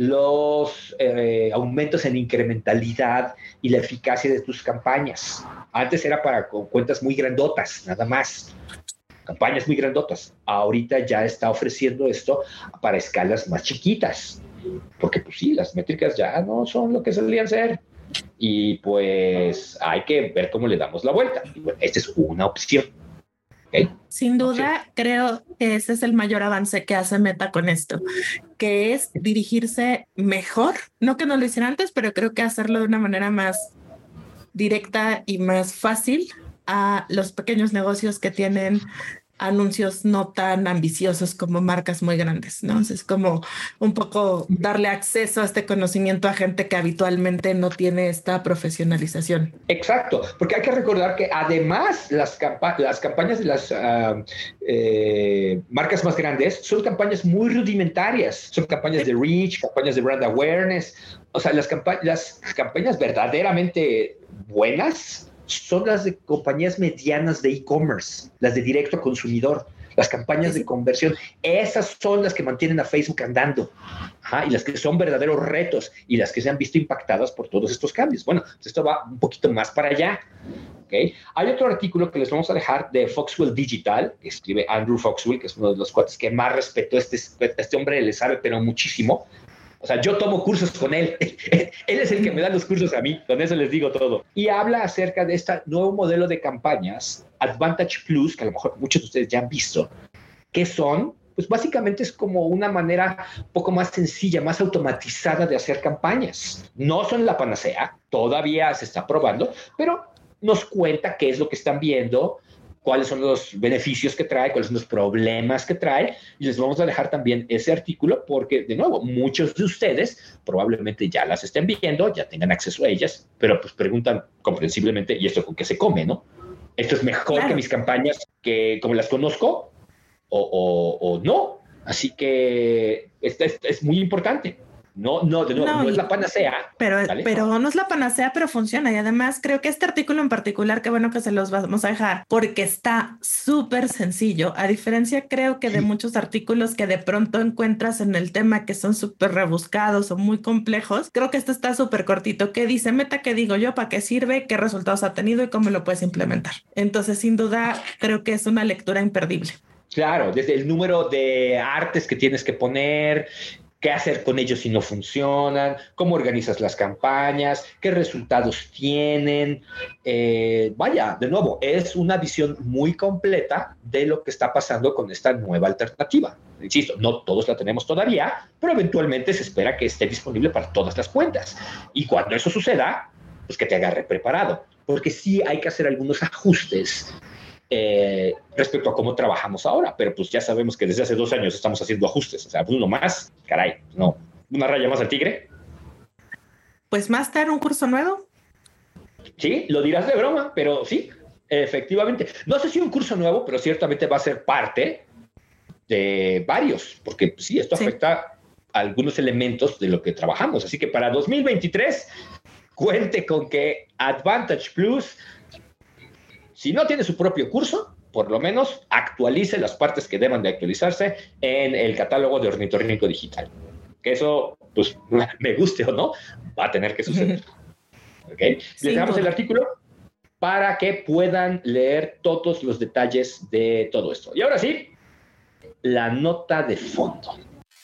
los aumentos en incrementalidad y la eficacia de tus campañas. Antes era para cuentas muy grandotas, nada más. Campañas muy grandotas. Ahorita ya está ofreciendo esto para escalas más chiquitas. Porque pues sí, las métricas ya no son lo que solían ser. Y pues hay que ver cómo le damos la vuelta. Y bueno, esta es una opción. ¿Okay?
Sin duda, creo que ese es el mayor avance que hace Meta con esto, que es dirigirse mejor. No que no lo hiciera antes, pero creo que hacerlo de una manera más directa y más fácil a los pequeños negocios que tienen anuncios no tan ambiciosos como marcas muy grandes, ¿no? Es como un poco darle acceso a este conocimiento a gente que habitualmente no tiene esta profesionalización.
Exacto, porque hay que recordar que además las campañas de las marcas más grandes son campañas muy rudimentarias, son campañas de reach, campañas de brand awareness, o sea, las campañas verdaderamente buenas son las de compañías medianas de e-commerce, las de directo a consumidor, las campañas de conversión. Esas son las que mantienen a Facebook andando. Ajá, y las que son verdaderos retos y las que se han visto impactadas por todos estos cambios. Bueno, esto va un poquito más para allá. ¿Okay? Hay otro artículo que les vamos a dejar de Foxwell Digital, que escribe Andrew Foxwell, que es uno de los cuates que más respeto. Este hombre le sabe, pero muchísimo. O sea, yo tomo cursos con él. Él es el que me da los cursos a mí. Con eso les digo todo. Y habla acerca de este nuevo modelo de campañas, Advantage Plus, que a lo mejor muchos de ustedes ya han visto, que son, pues básicamente es como una manera un poco más sencilla, más automatizada de hacer campañas. No son la panacea, todavía se está probando, pero nos cuenta qué es lo que están viendo, cuáles son los beneficios que trae, cuáles son los problemas que trae, y les vamos a dejar también ese artículo porque, de nuevo, muchos de ustedes probablemente ya las estén viendo, ya tengan acceso a ellas, pero pues preguntan comprensiblemente, ¿y esto con qué se come, no? ¿Esto es mejor que mis campañas que como las conozco o no? Así que es muy importante. No, de nuevo, no es la panacea.
Pero no es la panacea, pero funciona. Y además creo que este artículo en particular, qué bueno que se los vamos a dejar, porque está súper sencillo. A diferencia, creo que de muchos artículos que de pronto encuentras en el tema que son súper rebuscados o muy complejos, creo que este está súper cortito. ¿Qué dice Meta? ¿Qué digo yo? ¿Para qué sirve? ¿Qué resultados ha tenido? ¿Y cómo lo puedes implementar? Entonces, sin duda, creo que es una lectura imperdible.
Claro, desde el número de artes que tienes que poner, qué hacer con ellos si no funcionan, cómo organizas las campañas, qué resultados tienen. Vaya, de nuevo, es una visión muy completa de lo que está pasando con esta nueva alternativa. Insisto, no todos la tenemos todavía, pero eventualmente se espera que esté disponible para todas las cuentas. Y cuando eso suceda, pues que te agarre preparado, porque sí hay que hacer algunos ajustes respecto a cómo trabajamos ahora, pero pues ya sabemos que desde hace 2 años estamos haciendo ajustes, o sea, uno más, caray, no, una raya más al tigre.
Pues Master, un curso nuevo.
Sí, lo dirás de broma, pero sí, efectivamente. No sé si un curso nuevo, pero ciertamente va a ser parte de varios, porque pues, sí, esto afecta a algunos elementos de lo que trabajamos, así que para 2023, cuente con que Advantage Plus, si no tiene su propio curso, por lo menos actualice las partes que deban de actualizarse en el catálogo de Ornitorrinco Digital. Que eso, pues, me guste o no, va a tener que suceder. ¿Okay? Les dejamos el artículo para que puedan leer todos los detalles de todo esto. Y ahora sí, la nota de fondo.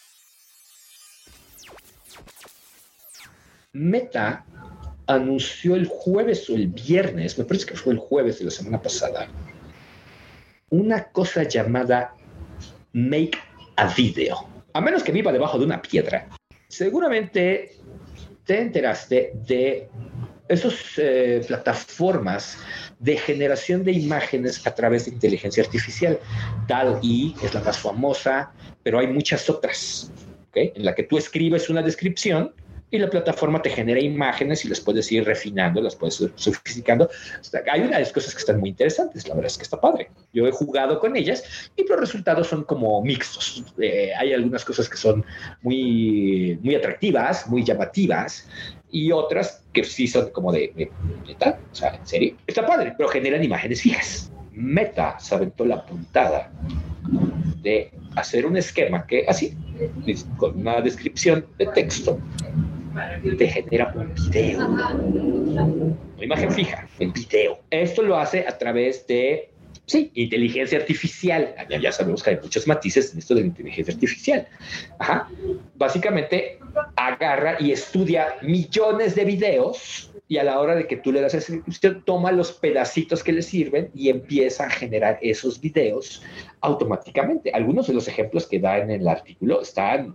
Meta anunció el jueves o el viernes, me parece que fue el jueves de la semana pasada, una cosa llamada Make a Video. A menos que viva debajo de una piedra, seguramente te enteraste de esas plataformas de generación de imágenes a través de inteligencia artificial. DALL-E es la más famosa, pero hay muchas otras, ¿okay? En la que tú escribes una descripción y la plataforma te genera imágenes y las puedes ir refinando, las puedes ir sofisticando. Hay unas cosas que están muy interesantes, la verdad es que está padre. Yo he jugado con ellas y los resultados son como mixtos. Hay algunas cosas que son muy, muy atractivas, muy llamativas, y otras que sí son como de ¿neta? O sea, ¿en serio? Está padre, pero generan imágenes fijas. Meta se aventó la puntada de hacer un esquema que así, con una descripción de texto, te genera un video, una imagen fija, el video. Esto lo hace a través de, sí, inteligencia artificial. Ya sabemos que hay muchos matices en esto de la inteligencia artificial. Ajá. Básicamente agarra y estudia millones de videos y a la hora de que tú le das esa descripción, toma los pedacitos que le sirven y empieza a generar esos videos automáticamente. Algunos de los ejemplos que da en el artículo están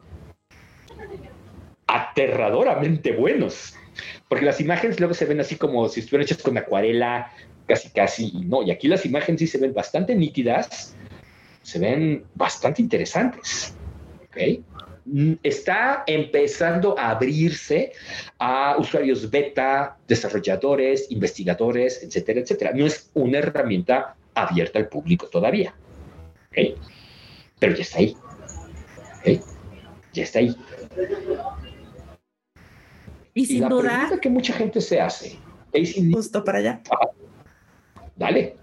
aterradoramente buenos, porque las imágenes luego se ven así como si estuvieran hechas con acuarela, casi, y no, y aquí las imágenes sí se ven bastante nítidas, se ven bastante interesantes, ¿ok? Está empezando a abrirse a usuarios beta, desarrolladores, investigadores, etcétera, etcétera. No es una herramienta abierta al público todavía, ¿ok? Pero ya está ahí, ¿ok? Ya está ahí.
Y sin
la
duda,
pregunta que mucha gente se hace es
justo para allá.
Dale.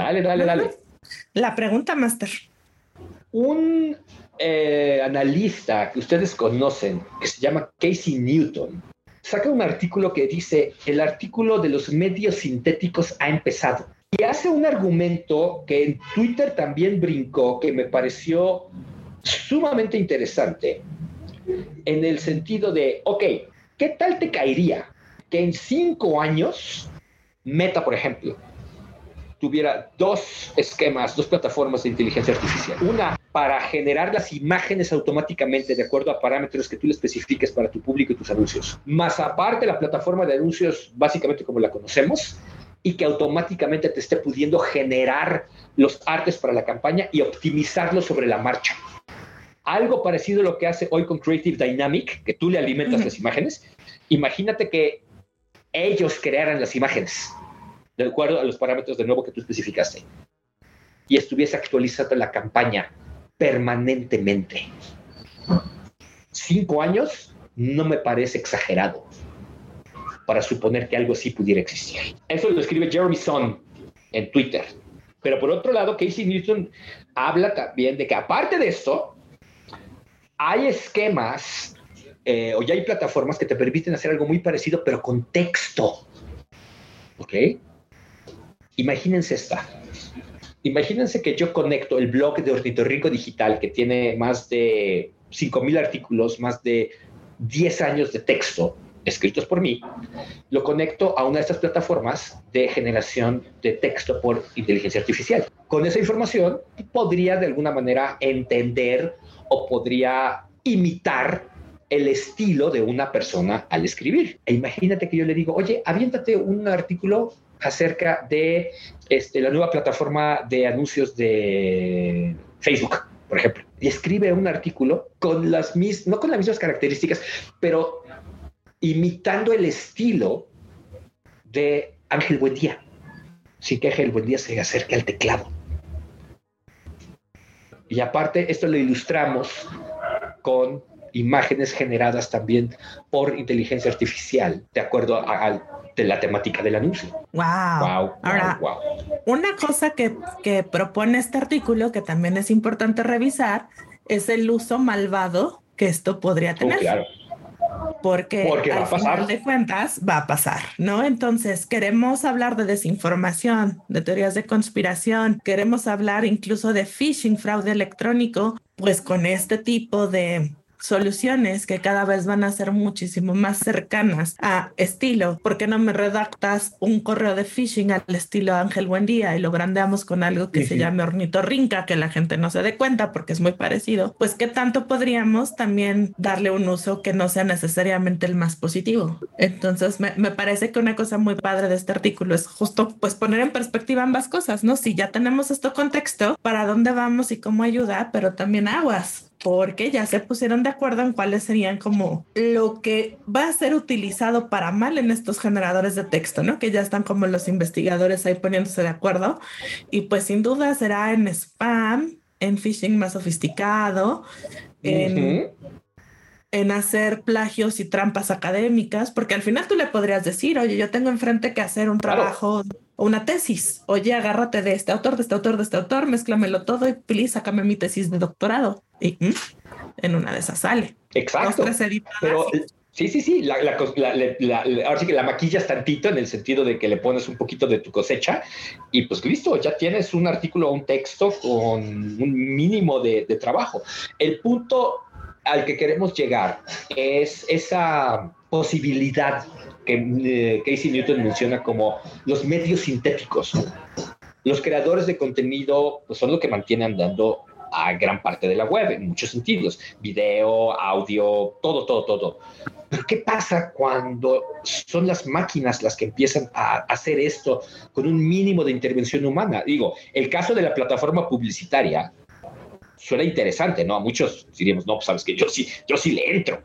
La pregunta, Master.
Un analista que ustedes conocen, que se llama Casey Newton, saca un artículo que dice: el artículo de los medios sintéticos ha empezado. Y hace un argumento que en Twitter también brincó, que me pareció sumamente interesante, en el sentido de, ok, ¿qué tal te caería que en 5 años Meta, por ejemplo, tuviera 2 esquemas, 2 plataformas de inteligencia artificial? Una para generar las imágenes automáticamente de acuerdo a parámetros que tú le especifiques para tu público y tus anuncios. Más aparte la plataforma de anuncios básicamente como la conocemos, y que automáticamente te esté pudiendo generar los artes para la campaña y optimizarlos sobre la marcha. Algo parecido a lo que hace hoy con Creative Dynamic, que tú le alimentas las imágenes. Imagínate que ellos crearan las imágenes de acuerdo a los parámetros de nuevo que tú especificaste y estuviese actualizando la campaña permanentemente. 5 años no me parece exagerado para suponer que algo así pudiera existir. Eso lo escribe Jeremy Son en Twitter. Pero por otro lado, Casey Newton habla también de que aparte de esto, hay esquemas o ya hay plataformas que te permiten hacer algo muy parecido, pero con texto. ¿Ok? Imagínense esta. Imagínense que yo conecto el blog de Ornitorrinco Digital, que tiene más de 5,000 artículos, más de 10 años de texto escritos por mí, lo conecto a una de estas plataformas de generación de texto por inteligencia artificial. Con esa información podría de alguna manera entender o podría imitar el estilo de una persona al escribir. E imagínate que yo le digo, oye, aviéntate un artículo acerca de la nueva plataforma de anuncios de Facebook, por ejemplo, y escribe un artículo con no con las mismas características, pero imitando el estilo de Ángel Buendía, sin que Ángel Buendía se acerque al teclado. Y aparte, esto lo ilustramos con imágenes generadas también por inteligencia artificial, de acuerdo de la temática del anuncio.
Wow. Ahora, una cosa que propone este artículo, que también es importante revisar, es el uso malvado que esto podría tener.
Claro.
Porque al final de cuentas va a pasar, ¿no? Entonces, queremos hablar de desinformación, de teorías de conspiración, queremos hablar incluso de phishing, fraude electrónico, pues con este tipo de soluciones que cada vez van a ser muchísimo más cercanas a estilo. ¿Por qué no me redactas un correo de phishing al estilo Ángel Buendía y lo brandeamos con algo que se llame ornitorrinca, que la gente no se dé cuenta porque es muy parecido? Pues qué tanto podríamos también darle un uso que no sea necesariamente el más positivo. Entonces me parece que una cosa muy padre de este artículo es justo pues poner en perspectiva ambas cosas, ¿no? Si ya tenemos esto contexto, para dónde vamos y cómo ayuda, pero también aguas, porque ya se pusieron de acuerdo en cuáles serían como lo que va a ser utilizado para mal en estos generadores de texto, ¿no? Que ya están como los investigadores ahí poniéndose de acuerdo. Y pues sin duda será en spam, en phishing más sofisticado, en hacer plagios y trampas académicas, porque al final tú le podrías decir, oye, yo tengo enfrente que hacer un trabajo o una tesis. Oye, agárrate de este autor, de este autor, de este autor, mézclamelo todo y please, sácame mi tesis de doctorado. Y en una de esas sale.
Exacto. Pero sí. Ahora sí que la maquillas tantito en el sentido de que le pones un poquito de tu cosecha y pues listo, ya tienes un artículo o un texto con un mínimo de trabajo. El punto al que queremos llegar es esa posibilidad que Casey Newton menciona como los medios sintéticos. Los creadores de contenido pues, son lo que mantienen andando a gran parte de la web, en muchos sentidos. Video, audio, todo. Pero ¿qué pasa cuando son las máquinas las que empiezan a hacer esto con un mínimo de intervención humana? Digo, el caso de la plataforma publicitaria suena interesante, ¿no? A muchos diríamos, no, pues sabes que yo sí le entro.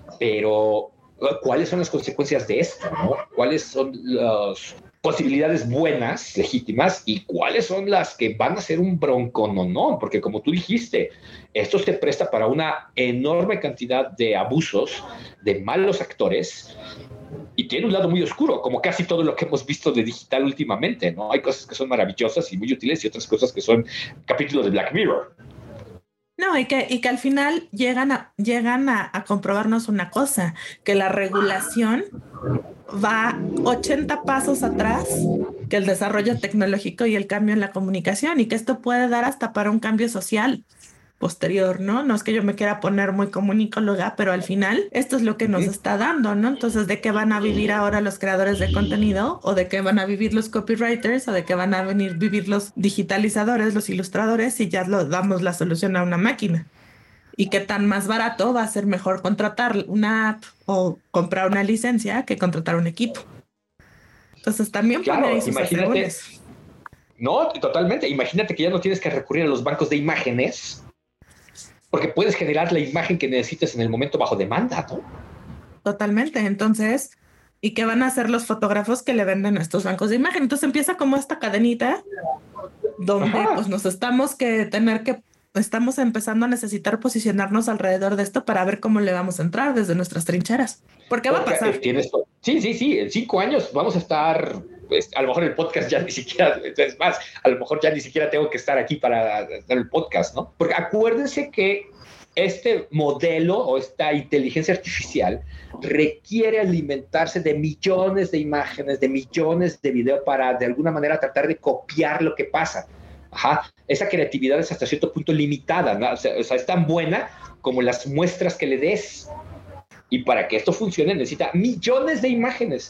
Pero ¿cuáles son las consecuencias de esto, no? ¿Cuáles son las posibilidades buenas, legítimas, y cuáles son las que van a ser un broncononón? Porque como tú dijiste, esto se presta para una enorme cantidad de abusos, de malos actores, y tiene un lado muy oscuro, como casi todo lo que hemos visto de digital últimamente, ¿no? Hay cosas que son maravillosas y muy útiles y otras cosas que son capítulos de Black Mirror.
No, y que al final llegan a comprobarnos una cosa, que la regulación va 80 pasos atrás que el desarrollo tecnológico y el cambio en la comunicación, y que esto puede dar hasta para un cambio social posterior, ¿no? No es que yo me quiera poner muy comunicóloga, pero al final esto es lo que nos está dando, ¿no? Entonces, ¿de qué van a vivir ahora los creadores de contenido? ¿O de qué van a vivir los copywriters? ¿O de qué van a vivir los digitalizadores, los ilustradores? Si ya damos la solución a una máquina. ¿Y qué tan más barato va a ser mejor contratar una app o comprar una licencia que contratar un equipo? Entonces, también poner ahí sus asegúnes.
No, totalmente. Imagínate que ya no tienes que recurrir a los bancos de imágenes, porque puedes generar la imagen que necesites en el momento bajo demanda, ¿no?
Totalmente. Entonces, ¿y qué van a hacer los fotógrafos que le venden a estos bancos de imagen? Entonces empieza como esta cadenita donde pues nos estamos tener que estamos empezando a necesitar posicionarnos alrededor de esto para ver cómo le vamos a entrar desde nuestras trincheras. ¿Por qué va a pasar?
Sí, en 5 años vamos a estar, pues, a lo mejor el podcast ya ni siquiera, es más, a lo mejor ya ni siquiera tengo que estar aquí para hacer el podcast, ¿no? Porque acuérdense que este modelo o esta inteligencia artificial requiere alimentarse de millones de imágenes, de millones de videos para de alguna manera tratar de copiar lo que pasa. Ajá. Esa creatividad es hasta cierto punto limitada, ¿no? O sea, es tan buena como las muestras que le des. Y para que esto funcione necesita millones de imágenes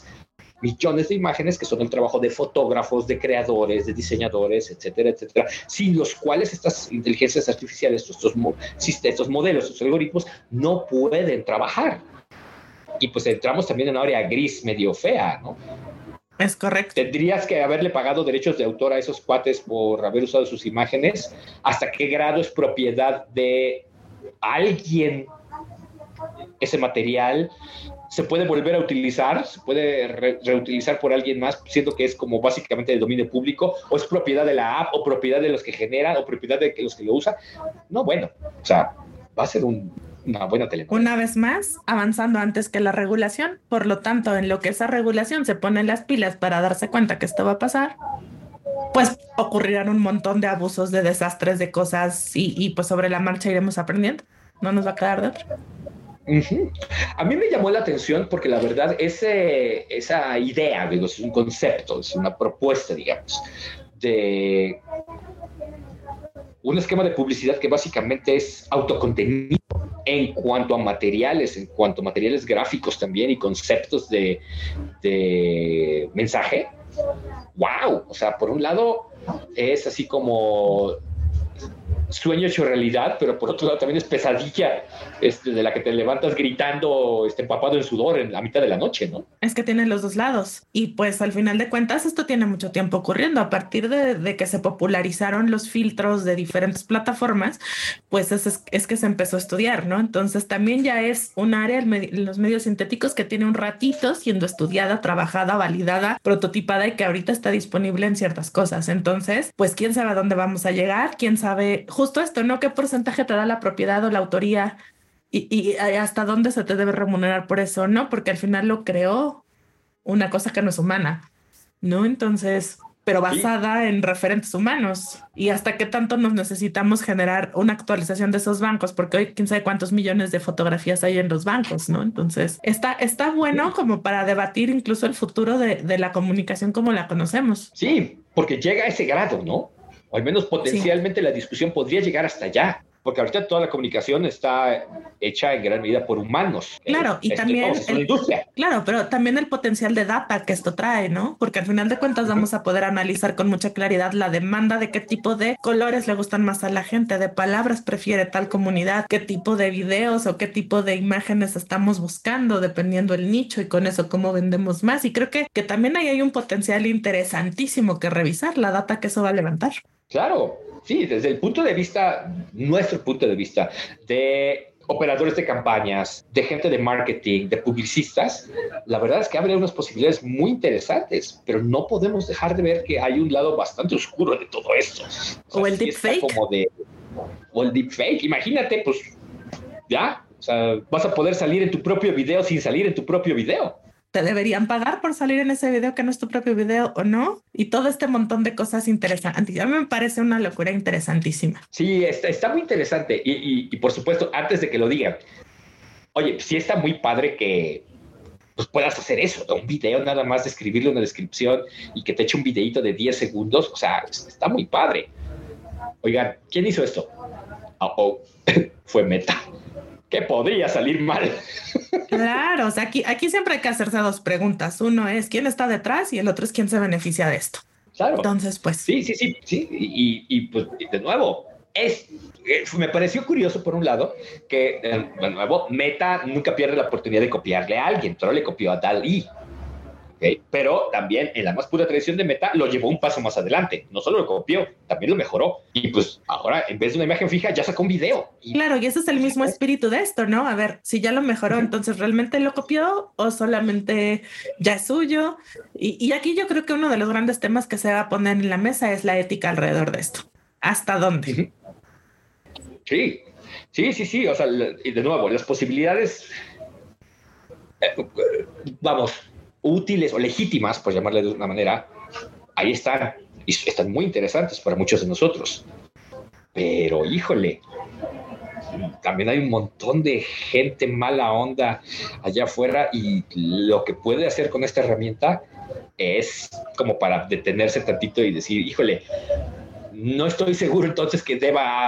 que son el trabajo de fotógrafos, de creadores, de diseñadores, etcétera, etcétera, sin los cuales estas inteligencias artificiales, estos modelos, estos algoritmos no pueden trabajar. Y pues entramos también en una área gris medio fea, ¿no?
Es correcto.
Tendrías que haberle pagado derechos de autor a esos cuates por haber usado sus imágenes. ¿Hasta qué grado es propiedad de alguien ese material? ¿Se puede volver a utilizar? ¿Se puede reutilizar por alguien más, siendo que es como básicamente del dominio público? ¿O es propiedad de la app, o propiedad de los que generan, o propiedad de los que lo usan? No, bueno, o sea, va a ser una buena telenovela.
Una vez más, avanzando antes que la regulación. Por lo tanto, en lo que esa regulación se pone las pilas para darse cuenta que esto va a pasar, pues ocurrirán un montón de abusos, de desastres, de cosas y pues sobre la marcha iremos aprendiendo. No nos va a quedar de otra.
Uh-huh. A mí me llamó la atención porque la verdad esa idea, digo, es un concepto, es una propuesta, digamos, de un esquema de publicidad que básicamente es autocontenido en cuanto a materiales gráficos también y conceptos de mensaje. ¡Wow! O sea, por un lado es así como sueño hecho realidad, pero por otro lado también es pesadilla de la que te levantas gritando, empapado en sudor en la mitad de la noche, ¿no? Es
que tiene los dos lados. Y pues al final de cuentas esto tiene mucho tiempo ocurriendo. A partir de que se popularizaron los filtros de diferentes plataformas, pues es que se empezó a estudiar, ¿no? Entonces también ya es un área en los medios sintéticos que tiene un ratito siendo estudiada, trabajada, validada, prototipada y que ahorita está disponible en ciertas cosas. Entonces, pues quién sabe a dónde vamos a llegar, quién sabe justo esto, ¿no? ¿Qué porcentaje te da la propiedad o la autoría y hasta dónde se te debe remunerar por eso, ¿no? Porque al final lo creó una cosa que no es humana, ¿no? Entonces, pero basada en referentes humanos. Y hasta qué tanto nos necesitamos generar una actualización de esos bancos, porque hoy quién sabe cuántos millones de fotografías hay en los bancos, ¿no? Entonces, está bueno como para debatir incluso el futuro de la comunicación como la conocemos.
Sí, porque llega a ese grado, ¿no? O al menos potencialmente la discusión podría llegar hasta allá, porque ahorita toda la comunicación está hecha en gran medida por humanos.
Claro, y también
es una industria.
Claro, pero también el potencial de data que esto trae, ¿no? Porque al final de cuentas vamos a poder analizar con mucha claridad la demanda de qué tipo de colores le gustan más a la gente, de palabras prefiere tal comunidad, qué tipo de videos o qué tipo de imágenes estamos buscando, dependiendo el nicho, y con eso cómo vendemos más. Y creo que también ahí hay un potencial interesantísimo que revisar, la data que eso va a levantar.
Claro, sí, desde el punto de vista, nuestro punto de vista, de operadores de campañas, de gente de marketing, de publicistas, la verdad es que abre unas posibilidades muy interesantes, pero no podemos dejar de ver que hay un lado bastante oscuro de todo esto.
O el deepfake.
O el deepfake. Imagínate, pues, ya, o sea, vas a poder salir en tu propio video sin salir en tu propio video.
¿Te deberían pagar por salir en ese video que no es tu propio video o no? Y todo este montón de cosas interesantes. A mí me parece una locura interesantísima.
Sí, está muy interesante. Y por supuesto, antes de que lo digan, oye, sí está muy padre que pues, puedas hacer eso, ¿no? Un video nada más de escribirle una descripción y que te eche un videito de 10 segundos. O sea, está muy padre. Oigan, ¿quién hizo esto? Fue Meta. ¿Qué podría salir mal?
Claro, o sea, aquí siempre hay que hacerse dos preguntas. Uno es quién está detrás y el otro es quién se beneficia de esto.
Claro.
Entonces, pues.
Sí. Y pues, de nuevo, me pareció curioso, por un lado, que, de nuevo, Meta nunca pierde la oportunidad de copiarle a alguien. Pero le copió a DALL-E. ¿Okay? Pero también en la más pura tradición de Meta lo llevó un paso más adelante. No solo lo copió, también lo mejoró. Y pues ahora, en vez de una imagen fija, ya sacó un video.
Claro, y ese es el mismo espíritu de esto, ¿no? A ver, si ya lo mejoró, entonces ¿realmente lo copió o solamente ya es suyo? Y aquí yo creo que uno de los grandes temas que se va a poner en la mesa es la ética alrededor de esto. ¿Hasta dónde?
Sí, sí. O sea, y de nuevo, las posibilidades, vamos, útiles o legítimas, por llamarle de una manera, ahí están. Y están muy interesantes para muchos de nosotros. Pero, híjole, también hay un montón de gente mala onda allá afuera y lo que puede hacer con esta herramienta es como para detenerse tantito y decir, híjole, no estoy seguro entonces que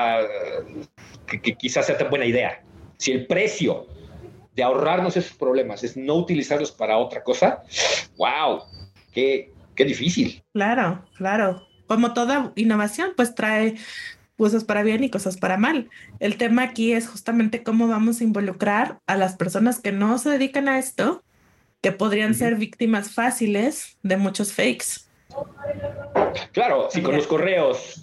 quizás sea tan buena idea. Si el precio de ahorrarnos esos problemas es no utilizarlos para otra cosa, wow, qué difícil.
Claro. Como toda innovación, pues trae cosas para bien y cosas para mal. El tema aquí es justamente cómo vamos a involucrar a las personas que no se dedican a esto, que podrían ser víctimas fáciles de muchos fakes.
Claro, si con los correos,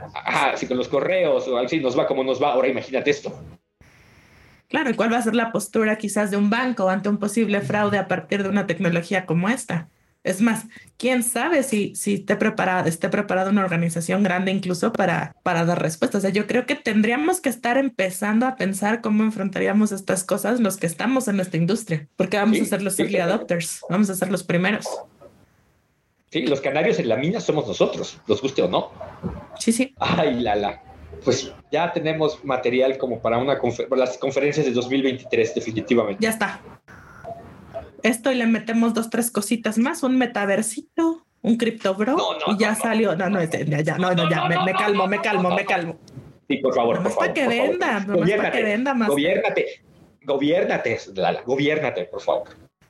o así nos va como nos va, ahora imagínate esto.
Claro, ¿y cuál va a ser la postura quizás de un banco ante un posible fraude a partir de una tecnología como esta? Es más, quién sabe si esté preparada una organización grande incluso para dar respuestas. O sea, yo creo que tendríamos que estar empezando a pensar cómo enfrentaríamos estas cosas los que estamos en esta industria, porque vamos a ser los early adopters, vamos a ser los primeros.
Sí, los canarios en la mina somos nosotros, nos guste o no.
Sí.
Ay, Lala. Pues ya tenemos material como para las conferencias de 2023, definitivamente.
Ya está. Esto y le metemos 2-3 cositas más, un metaversito, un criptobro, y ya salió. Me calmo.
Sí, por favor, por favor.
Para que venda, más.
Gobiérnate, Lala, gobiérnate, por favor.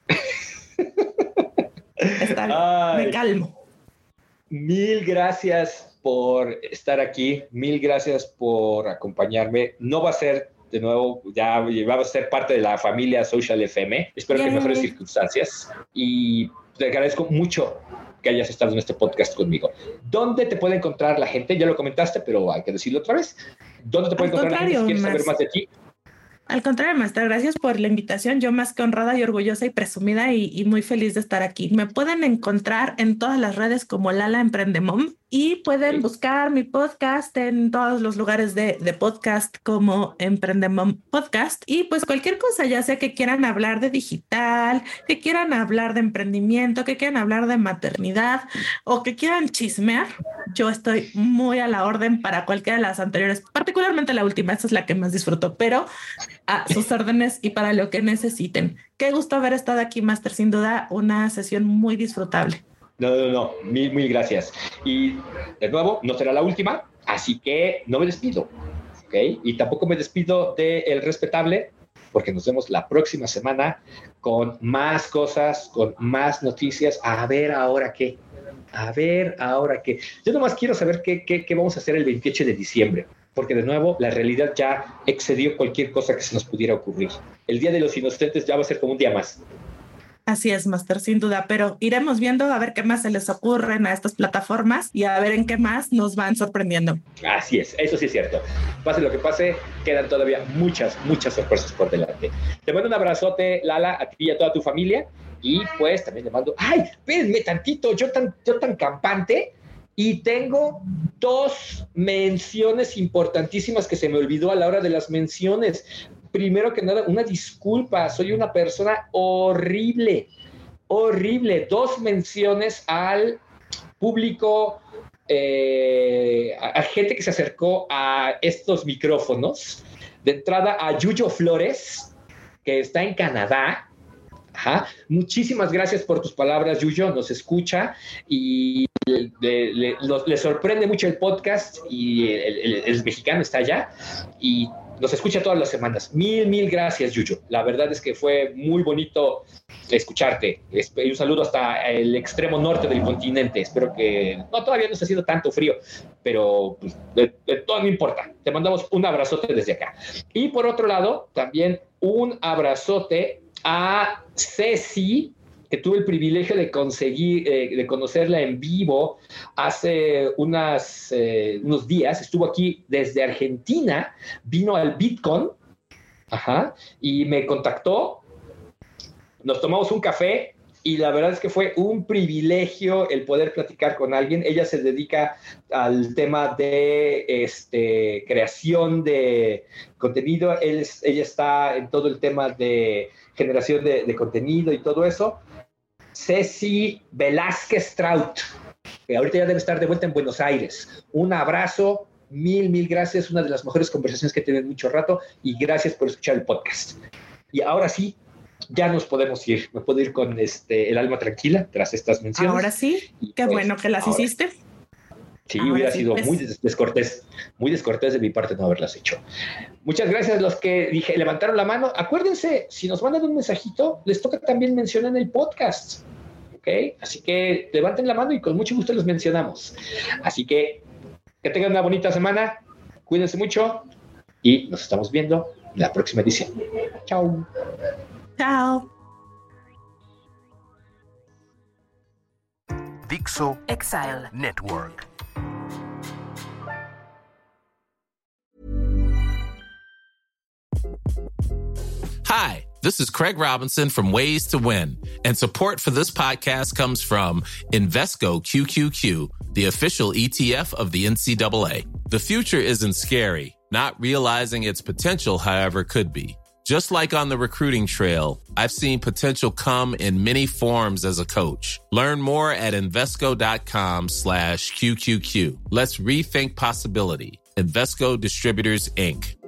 Está bien, me calmo.
Mil gracias por estar aquí, mil gracias por acompañarme. No va a ser, de nuevo, ya va a ser parte de la familia Social FM. Espero que en mejores circunstancias. Y te agradezco mucho que hayas estado en este podcast conmigo. ¿Dónde te puede encontrar la gente? Ya lo comentaste, pero hay que decirlo otra vez. ¿Dónde te puede encontrar la gente si quieres saber más de ti?
Al contrario, maestra, gracias por la invitación. Yo más que honrada y orgullosa y presumida y muy feliz de estar aquí. Me pueden encontrar en todas las redes como Lala Emprendemom y pueden buscar mi podcast en todos los lugares de podcast como Emprendemom Podcast. Y pues cualquier cosa, ya sea que quieran hablar de digital, que quieran hablar de emprendimiento, que quieran hablar de maternidad o que quieran chismear, yo estoy muy a la orden para cualquiera de las anteriores, particularmente la última, esa es la que más disfruto, pero a sus órdenes y para lo que necesiten. Qué gusto haber estado aquí, Master, sin duda una sesión muy disfrutable.
No, mil gracias. Y de nuevo, no será la última, así que no me despido, ¿ok? Y tampoco me despido de El Respetable, porque nos vemos la próxima semana con más cosas, con más noticias. A ver ahora qué. Yo nomás quiero saber qué vamos a hacer el 28 de diciembre. Porque de nuevo la realidad ya excedió cualquier cosa que se nos pudiera ocurrir. El Día de los Inocentes ya va a ser como un día más.
Así es, Master, sin duda, pero iremos viendo a ver qué más se les ocurren a estas plataformas y a ver en qué más nos van sorprendiendo.
Así es, eso sí es cierto. Pase lo que pase, quedan todavía muchas sorpresas por delante. Te mando un abrazote, Lala, a ti y a toda tu familia. Y pues también le mando, ¡ay, espérenme tantito! Yo tan campante. Y tengo 2 menciones importantísimas que se me olvidó a la hora de las menciones. Primero que nada, una disculpa. Soy una persona horrible. 2 menciones al público, a gente que se acercó a estos micrófonos. De entrada, a Yuyo Flores, que está en Canadá. Ajá. Muchísimas gracias por tus palabras, Yuyo. Nos escucha y le sorprende mucho el podcast y el mexicano está allá y nos escucha todas las semanas. Mil gracias, Yuyo. La verdad es que fue muy bonito escucharte. Y un saludo hasta el extremo norte del continente. Espero que todavía no está haciendo tanto frío, pero pues, de todo no importa. Te mandamos un abrazote desde acá. Y por otro lado, también un abrazote a Ceci, que tuve el privilegio de conocerla en vivo hace unos días. Estuvo aquí desde Argentina, vino al Bitcoin, y me contactó. Nos tomamos un café y la verdad es que fue un privilegio el poder platicar con alguien. Ella se dedica al tema de creación de contenido. Ella está en todo el tema de generación de contenido y todo eso. Ceci Velázquez Traut, que ahorita ya debe estar de vuelta en Buenos Aires. Un abrazo, mil gracias. Una de las mejores conversaciones que he tenido en mucho rato, y gracias por escuchar el podcast. Y ahora sí, ya nos podemos ir. Me puedo ir con el alma tranquila tras estas menciones.
Ahora sí, qué bueno que las hiciste.
Sí,
ahora
hubiera
sí,
sido
pues,
muy descortés de mi parte no haberlas hecho. Muchas gracias a los que levantaron la mano. Acuérdense, si nos mandan un mensajito, les toca también mencionar en el podcast. ¿Ok? Así que levanten la mano y con mucho gusto los mencionamos. Así que tengan una bonita semana. Cuídense mucho y nos estamos viendo en la próxima edición. Chao.
Chao.
Dixo
Exile
Network.
Hi, this is Craig Robinson from Ways to Win, and support for this podcast comes from Invesco QQQ, the official ETF of the NCAA. The future isn't scary. Not realizing its potential, however, could be. Just like on the recruiting trail, I've seen potential come in many forms as a coach. Learn more at Invesco.com/QQQ. Let's rethink possibility. Invesco Distributors, Inc.